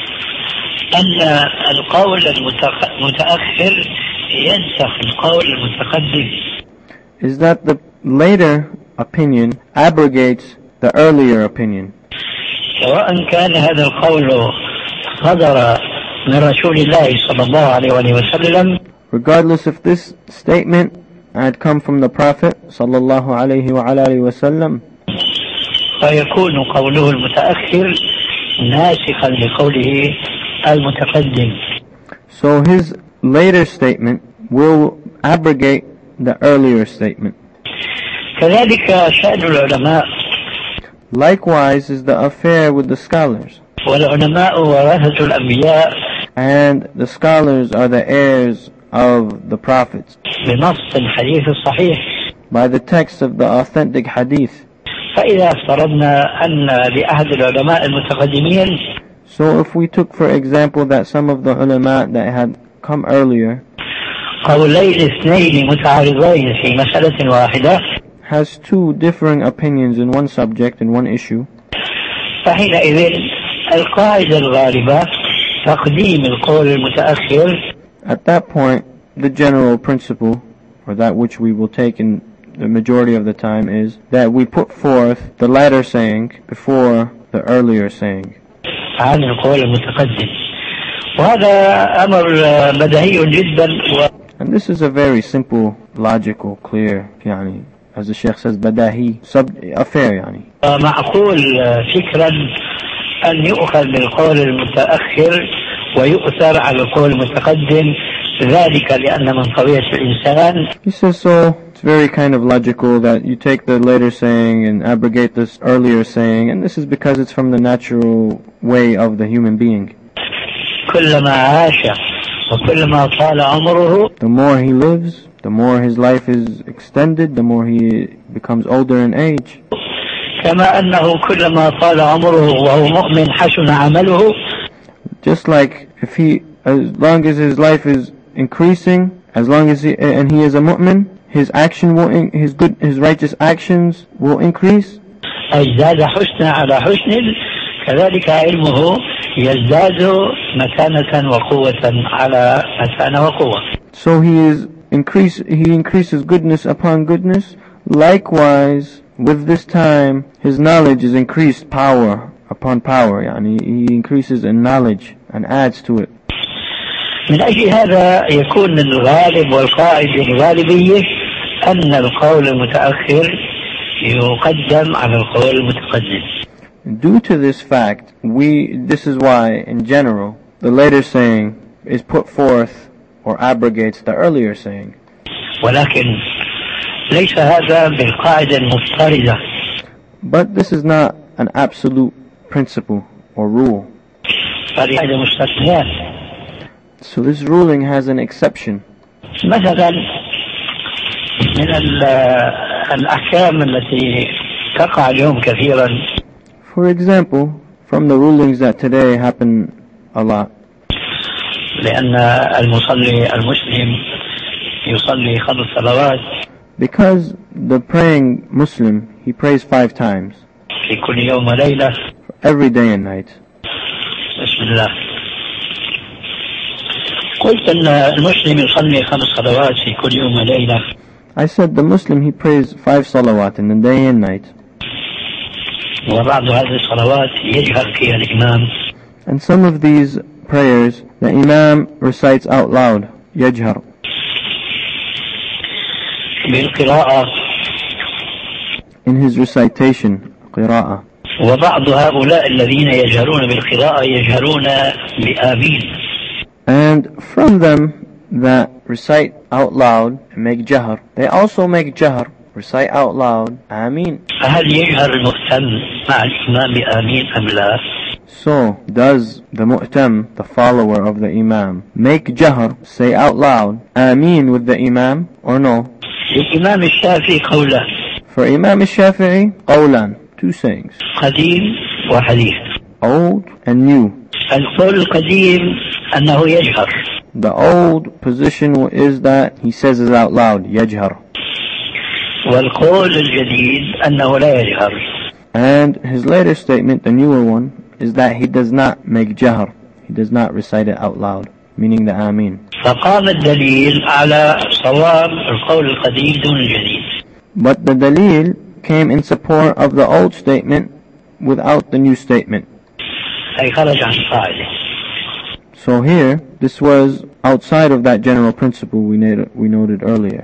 أن القول المتأخر ينسخ القول المتقدم. Is that the later opinion abrogates the earlier opinion. سواء كان هذا القول صدر من رسول الله صلى الله عليه وسلم, regardless if this statement had come from the Prophet صلى الله عليه وآله وسلم, فيكون قوله المتأخر ناسخا لقوله المتقدم. So his later statement will abrogate the earlier statement. كذلك شأن العلماء. Likewise is the affair with the scholars. والعلماء ورثة الأنبياء. And the scholars are the heirs of the prophets. بنص الحديث الصحيح. By the text of the authentic hadith. فإذا افترضنا أن لأحد العلماء المتقدمين, so if we took for example that some of the ulama that had come earlier قولين اثنين متعارضين في مسألة واحدة, has two differing opinions in one subject, in one issue, فحينئذ القاعدة الغالبة تقديم القول المتأخر. At that point, the general principle, or that which we will take in the majority of the time, is that we put forth the latter saying before the earlier saying. عن القول المتقدم. وهذا أمر بديهي جدا. And this is a very simple, logical, clear, as the Sheikh says, badahi, affair, معقول فكرا أن يؤخذ بالقول المتأخر ويؤثر على القول المتقدم، ذلك لأن من طبيعة الإنسان. He says so. It's very kind of logical that you take the later saying and abrogate this earlier saying, and this is because it's from the natural way of the human being. كلما عاش وكلما طال عمره, the more he lives, the more his life is extended, the more he becomes older in age. كما أنه كلما طال عمره وهو مؤمن حسن عمله. Just like as long as his life is increasing, as long as he is a mu'min, his righteous actions will increase. ازداد حسنا على حسن كذلك علمه يزداد متانة وقوة على متانة وقوة. So he increases goodness upon goodness. Likewise, with this time, his knowledge is increased power upon power. يعني he increases in knowledge and adds to it. من أجل هذا يكون الغالب والقائد الغالبية أن القول المتأخر يقدم على القول المتقدم. Due to this fact, this is why, in general, the later saying is put forth or abrogates the earlier saying. ولكن ليس هذا بالقاعدة المفترضة. But this is not an absolute principle or rule. فلهذا مستثنيات. So this ruling has an exception. مثلا من الأحكام التي تقع اليوم كثيرا. For example, from the rulings that today happen a lot. لأن المصلي المسلم يصلي 5 صلوات. Because the praying Muslim, he prays 5 times. في كل يوم وليلة. Every day and night. بسم الله. قلت أن المسلم يصلي 5 صلوات في كل يوم وليلة. I said the Muslim, he prays 5 salawat in the day and night. وبعض هذه الصلوات يجهر فيها الإمام. And some of these prayers, the Imam recites out loud, يجهر. بالقراءة. In his recitation, قراءة. وبعض هؤلاء الذين يجهرون بالقراءة يجهرون بآمين. And from them that recite out loud and make jahr, they also make jahr, recite out loud, Ameen. فهل يجهر المهتم مع الإمام بآمين أم لا؟ So, does the mu'tam, the follower of the Imam, make jahr, say out loud, Ameen with the Imam, or no? للإمام الشافعي قولان. For Imam al-Shafi'i, قولان, 2 sayings. قديم وحديث. Old and new. القول القديم أنه يجهر. The old position is that he says it out loud, يجهر. والقول الجديد أنه لا يجهر. And his later statement, the newer one, is that he does not make jahr. He does not recite it out loud, meaning the Ameen. فقام الدليل على صواب القول القديم دون الجديد. But the dalil came in support of the old statement without the new statement. أي خرج عن القاعدة. So here, this was outside of that general principle we noted earlier.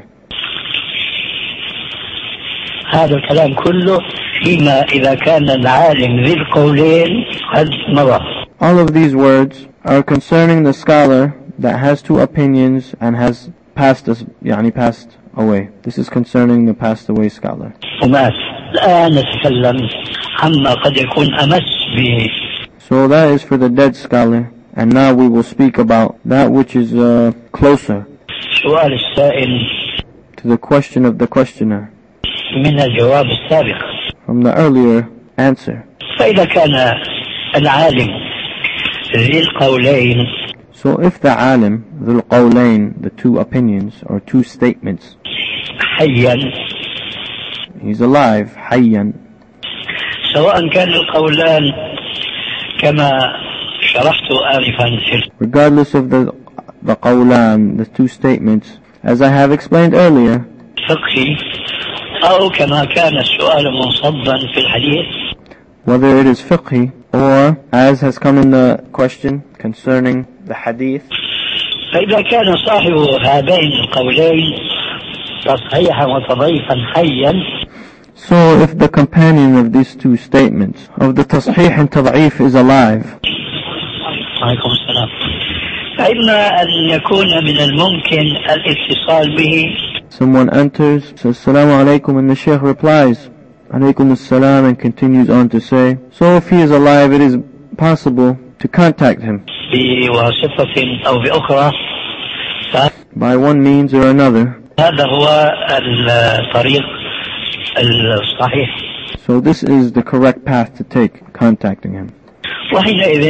هذا الكلام كله فيما إذا كان العالم ذي القولين قد مضى. All of these words are concerning the scholar that has 2 opinions and has passed away. This is concerning the passed away scholar. ومات. الآن نتكلم عما قد يكون أمس به. So that is for the dead scholar. And now we will speak about that which is closer سؤال السائل to the question of the questioner من الجواب السابق. from the earlier answer. فإذا كان العالم ذي القولين. So if the alim, ذو القولين, the 2 opinions or 2 statements, حيا, he's alive, حيا, سواء كان القولان كما شرحت آنفا, regardless of the qawlan, the 2 statements, as I have explained earlier, فقهي أو كما كان السؤال منصبا في الحديث, whether it is fiqhi or as has come in the question concerning the hadith. فإذا كان صاحب هذين القولين تصحيحا وتضعيفا حيا, So if the companion of these 2 statements, of the tasheeh and tad'if, is alive, عليكم السلام, فإما أن يكون من الممكن الاتصال به. Someone enters, says Assalamu alaikum, and the Shaykh replies Alaikum assalam, and continues on to say, so if he is alive, it is possible to contact him بواسطة أو بأخرى. by one means or another. هذا هو الطريق الصحيح. So this is the correct path to take, contacting him. وحينئذ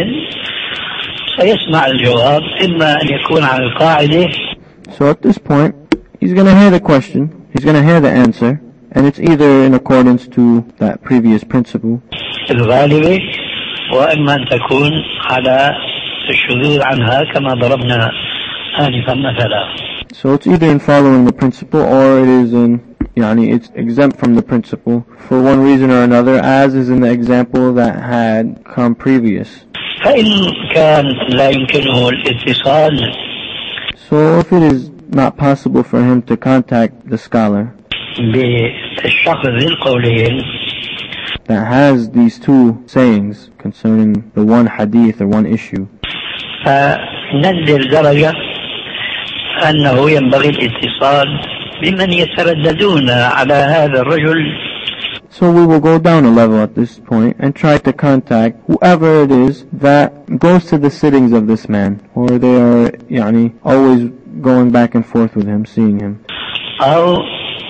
سيسمع الجواب إما أن يكون عن القاعدة. So at this point, he's going to hear the question. he's going to hear the answer, and it's either in accordance to that previous principle, الغالبة وإما أن تكون على الشذوذ عنها كما ضربنا آنفا مثلا. so it's either in following the principle or it is in, it's exempt from the principle for one reason or another, as is in the example that had come previous. فإن كان لا يمكنه الاتصال So if it is not possible for him to contact the scholar بالشخص ذي القولين that has these two sayings concerning the one hadith or one issue, فننزل درجة أنه ينبغي الاتصال بمن يترددون على هذا الرجل. so we will go down a level at this point and try to contact whoever it is that goes to the sittings of this man, or they are always going back and forth with him, seeing him. أو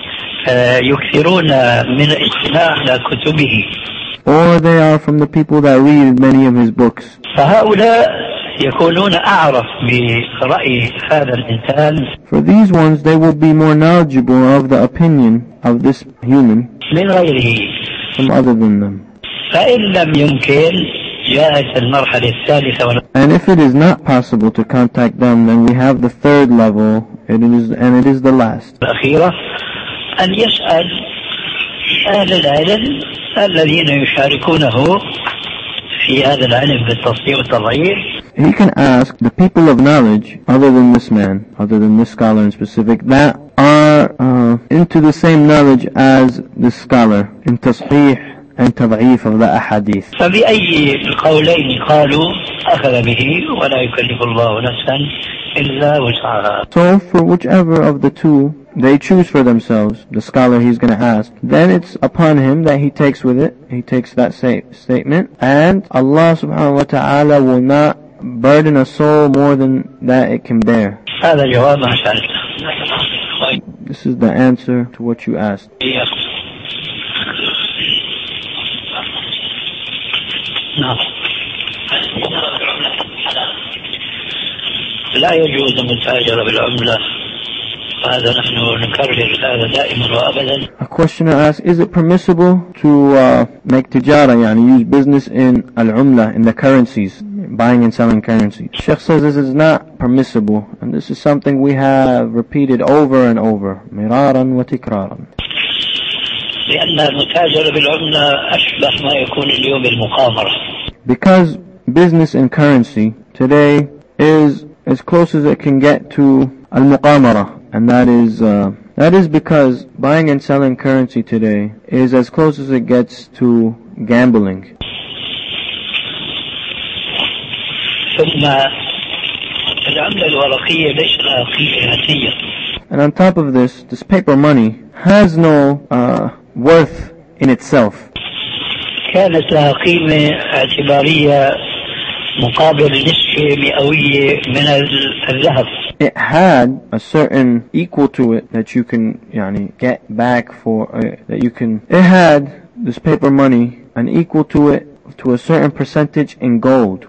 يكثرون من الاستماع على كتبه. Or they are from the people that read many of his books. فهؤلاء يكونون أعرف برأي هذا الإنسان. For these ones, they will be more knowledgeable of the opinion of this human من غيره. from other than them. فإن لم يمكن جاءت المرحلة الثالثة. And if it is not possible to contact them, then we have the third level, and it is the last. الأخيرة أن يسأل أهل العلم الذين يشاركونه في هذا العلم بالتصحيح والتضعيف. He can ask the people of knowledge, other than this man, other than this scholar in specific, that are into the same knowledge as this scholar in tasheeh and tad'if of the ahadith. فبأي القولين قالوا أخذ به ولا يكلف الله نفسا إلا وسعها. So for whichever of the two they choose for themselves, the scholar he's going to ask, then it's upon him that he takes with it, he takes that statement, and Allah subhanahu wa ta'ala will not burden a soul more than that it can bear. هذا جواب ما سألته. This is the answer to what you asked. نعم. لا يجوز المتاجرة بالعملة. هذا نحن نكرر هذا دائما وأبدا. A questioner asks, is it permissible to make tijara, use business in al-umla, in the currencies, buying and selling currency? Sheikh says this is not permissible, and this is something we have repeated over and over, miraran wa tikraran. لأن المتاجرة بالعملة أشبه ما يكون اليوم بالمقامرة. Because business in currency today is as close as it can get to al-muqamara, and that is because buying and selling currency today is as close as it gets to gambling. ثم العملة الورقية ليس لها قيمة ذاتية. And on top of this paper money has no worth in itself. كانت لها قيمة اعتبارية مقابل نسبة مئوية من الذهب. It had a certain equal to it that you can get back for, it had this paper money an equal to it to a certain percentage in gold.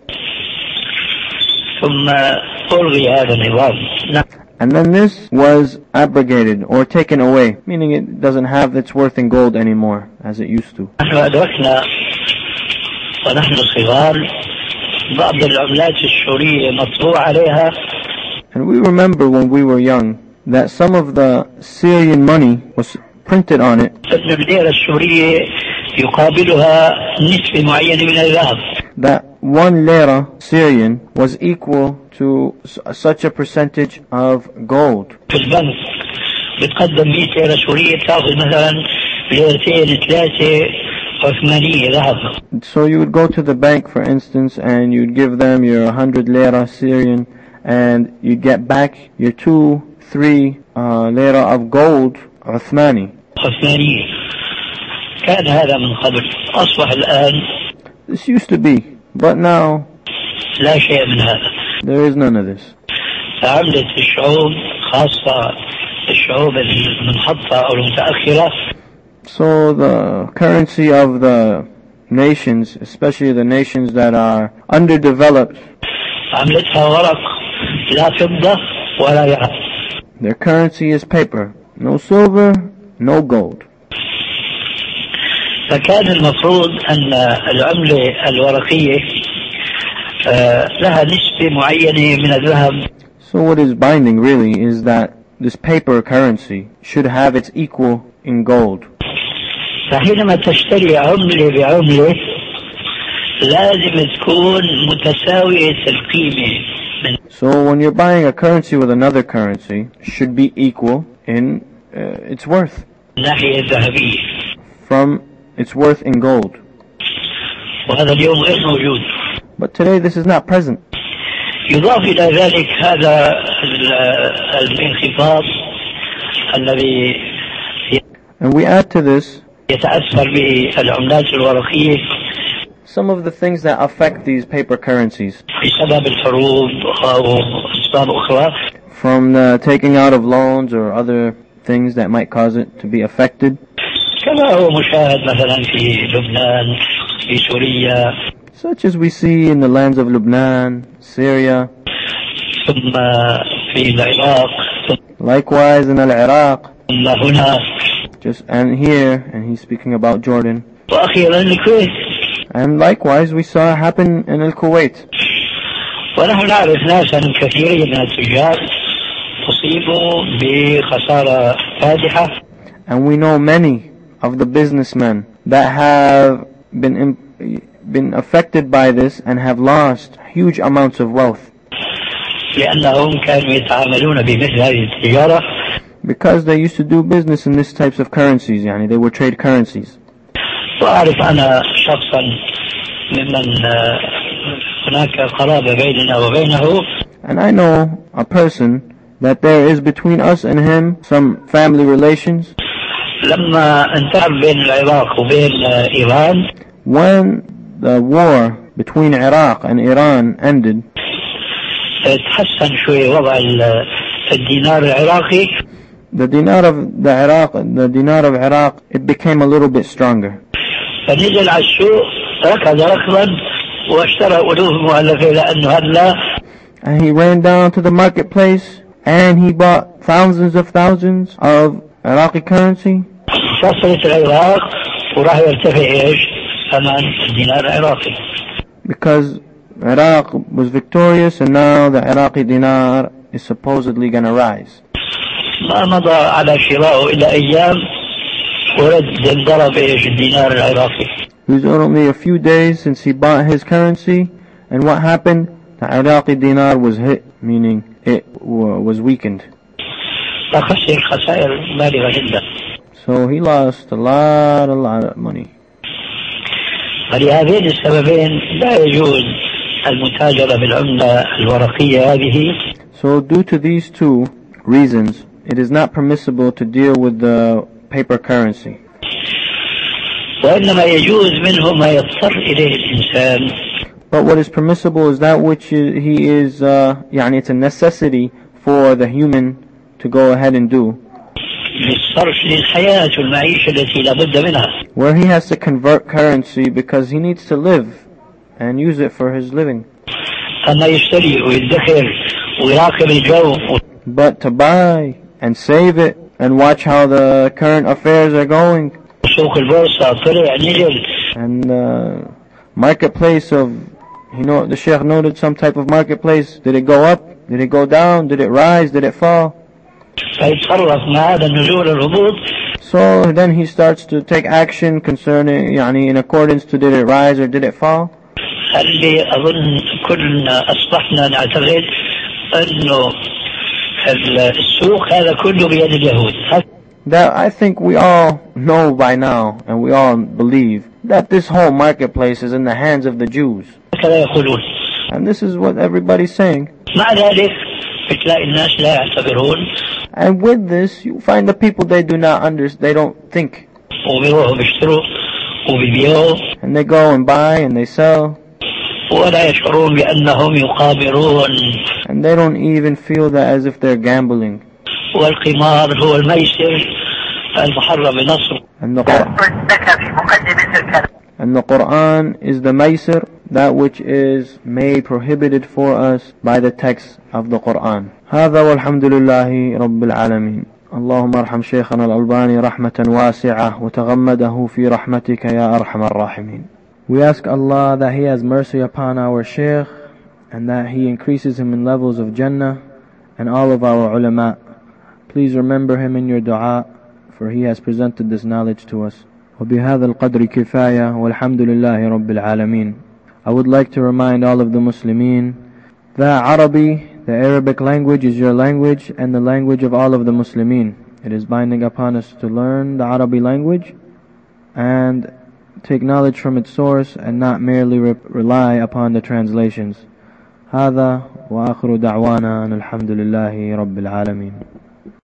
ثم ألغي هذا النظام. And then this was abrogated or taken away, meaning it doesn't have its worth in gold anymore as it used to. نحن أدركنا ونحن صغار بعض العملات السورية مطبوع عليها. And we remember when we were young that some of the Syrian money was printed on it. أن الليرة السورية يقابلها نسبة معينة من الذهب. That 1 lira Syrian was equal to such a percentage of gold. في البنك بتقدم 100 ليرة سورية تأخذ مثلا ليرتين 3 عثمانية ذهب. So you would go to the bank, for instance, and you'd give them your 100 lira Syrian, and you'd get back your 2-3 lira of gold عثماني. عثمانية. كان هذا من قبل. أصبح الآن. This used to be, but now لا شيء من هذا. there is none of this. عملة الشعوب خاصة الشعوب المنحطة أو المتأخرة. So the currency of the nations, especially the nations that are underdeveloped, عملتها ورق لا فضة ولا ذهب. their currency is paper, no silver, no gold. فكان المفروض أن العملة الورقية لها نسبة معينة من الذهب. So what is binding really is that this paper currency should have its equal in gold. فحينما تشتري عملة بعملة لازم تكون متساوية القيمة. So when you're buying a currency with another currency, it should be equal in its worth. الناحية الذهبية. From its worth in gold. وهذا اليوم غير موجود. But today this is not present. يضاف إلى ذلك هذا الانخفاض الذي And we add to this يتأثر به العملات الورقية some of the things that affect these paper currencies. بسبب الحروب أو أسباب أخرى. From the taking out of loans or other things that might cause it to be affected. كما هو مشاهد مثلا في لبنان في سوريا. Such as we see in the lands of Lebanon, Syria. ثم في العراق. Likewise in Iraq. ثم هنا. And here, and he's speaking about Jordan. وأخيرا الكويت. And likewise we saw it happen in Kuwait. ونحن نعرف ناسا كثيرين من التجار أصيبوا بخسارة فادحة. And we know many of the businessmen that have been affected by this and have lost huge amounts of wealth. لأنهم كانوا يتعاملون بمثل هذه التجارة. Because they used to do business in these types of currencies, يعني they were trade currencies. وأعرف أنا شخصا ممن هناك قرابة بيننا وبينه. And I know a person that there is between us and him some family relations. لما انتهى بين العراق وبين إيران. When the war between Iraq and Iran ended, تحسن شوي وضع الدينار العراقي. The dinar of Iraq, it became a little bit stronger. فنزل على السوق ركض ركضا واشترى ألوف مؤلفة لأنه هلا. And he ran down to the marketplace and he bought thousands of Iraqi currency. وصلت العراق وراح يرتفع ايش؟ ثمن الدينار العراقي. Because Iraq was victorious and now the Iraqi dinar is supposedly going to rise. ما مضى على شرائه إلا أيام ورد انضرب ايش الدينار العراقي. It was only a few days since he bought his currency, and what happened? The Iraqi dinar was hit, meaning it was weakened. فخسر خسائر بالغة جدا. So he lost a lot of money. فلهذين السببين لا يجوز المتاجرة بالعملة الورقية هذه. So due to these two reasons, it is not permissible to deal with the paper currency. وإنما يجوز منه ما يضطر إليه الإنسان. But what is permissible is that which it's a necessity for the human to go ahead and do. للصرف للحياة والمعيشة التي لابد منها. Where he has to convert currency because he needs to live and use it for his living. أما يشتري ويدخر ويراقب الجو. But to buy and save it and watch how the current affairs are going. سوق البورصة طلع نزل. And marketplace of, the Sheikh noted some type of marketplace. Did it go up? Did it go down? Did it rise? Did it fall? فيتصرف مع هذا النزول الهبوط. So then he starts to take action concerning, in accordance to did it rise or did it fall? اللي أظن كلنا أصبحنا نعتقد أنه السوق هذا كله بيد اليهود. That I think we all know by now, and we all believe, that this whole marketplace is in the hands of the Jews. هكذا يقولون. And this is what everybody's saying. مع ذلك بتلاقي الناس لا يعتبرون. And with this, you find the people they do not understand, they don't think. وبيروحوا بيشتروا وبيبيعوا. And they go and buy and they sell. ولا يشعرون بأنهم يقامرون. And they don't even feel that as if they're gambling. والقمار هو الميسر المحرم بنصر. And the Quran is the maysir, that which is made prohibited for us by the text of the Quran. هذا والحمد لله رب العالمين. اللهم ارحم شيخنا الألباني رحمة واسعة وتغمده في رحمتك يا أرحم الراحمين. We ask Allah that He has mercy upon our Shaykh and that He increases him in levels of Jannah and all of our ulama. Please remember him in your dua, for he has presented this knowledge to us. وبهذا القدر كفاية والحمد لله رب العالمين. I would like to remind all of the Muslimin that Arabi, the Arabic language, is your language and the language of all of the Muslimin. It is binding upon us to learn the Arabic language and take knowledge from its source and not merely rely upon the translations. هذا وآخر دعوانا أن الحمد لله رب العالمين.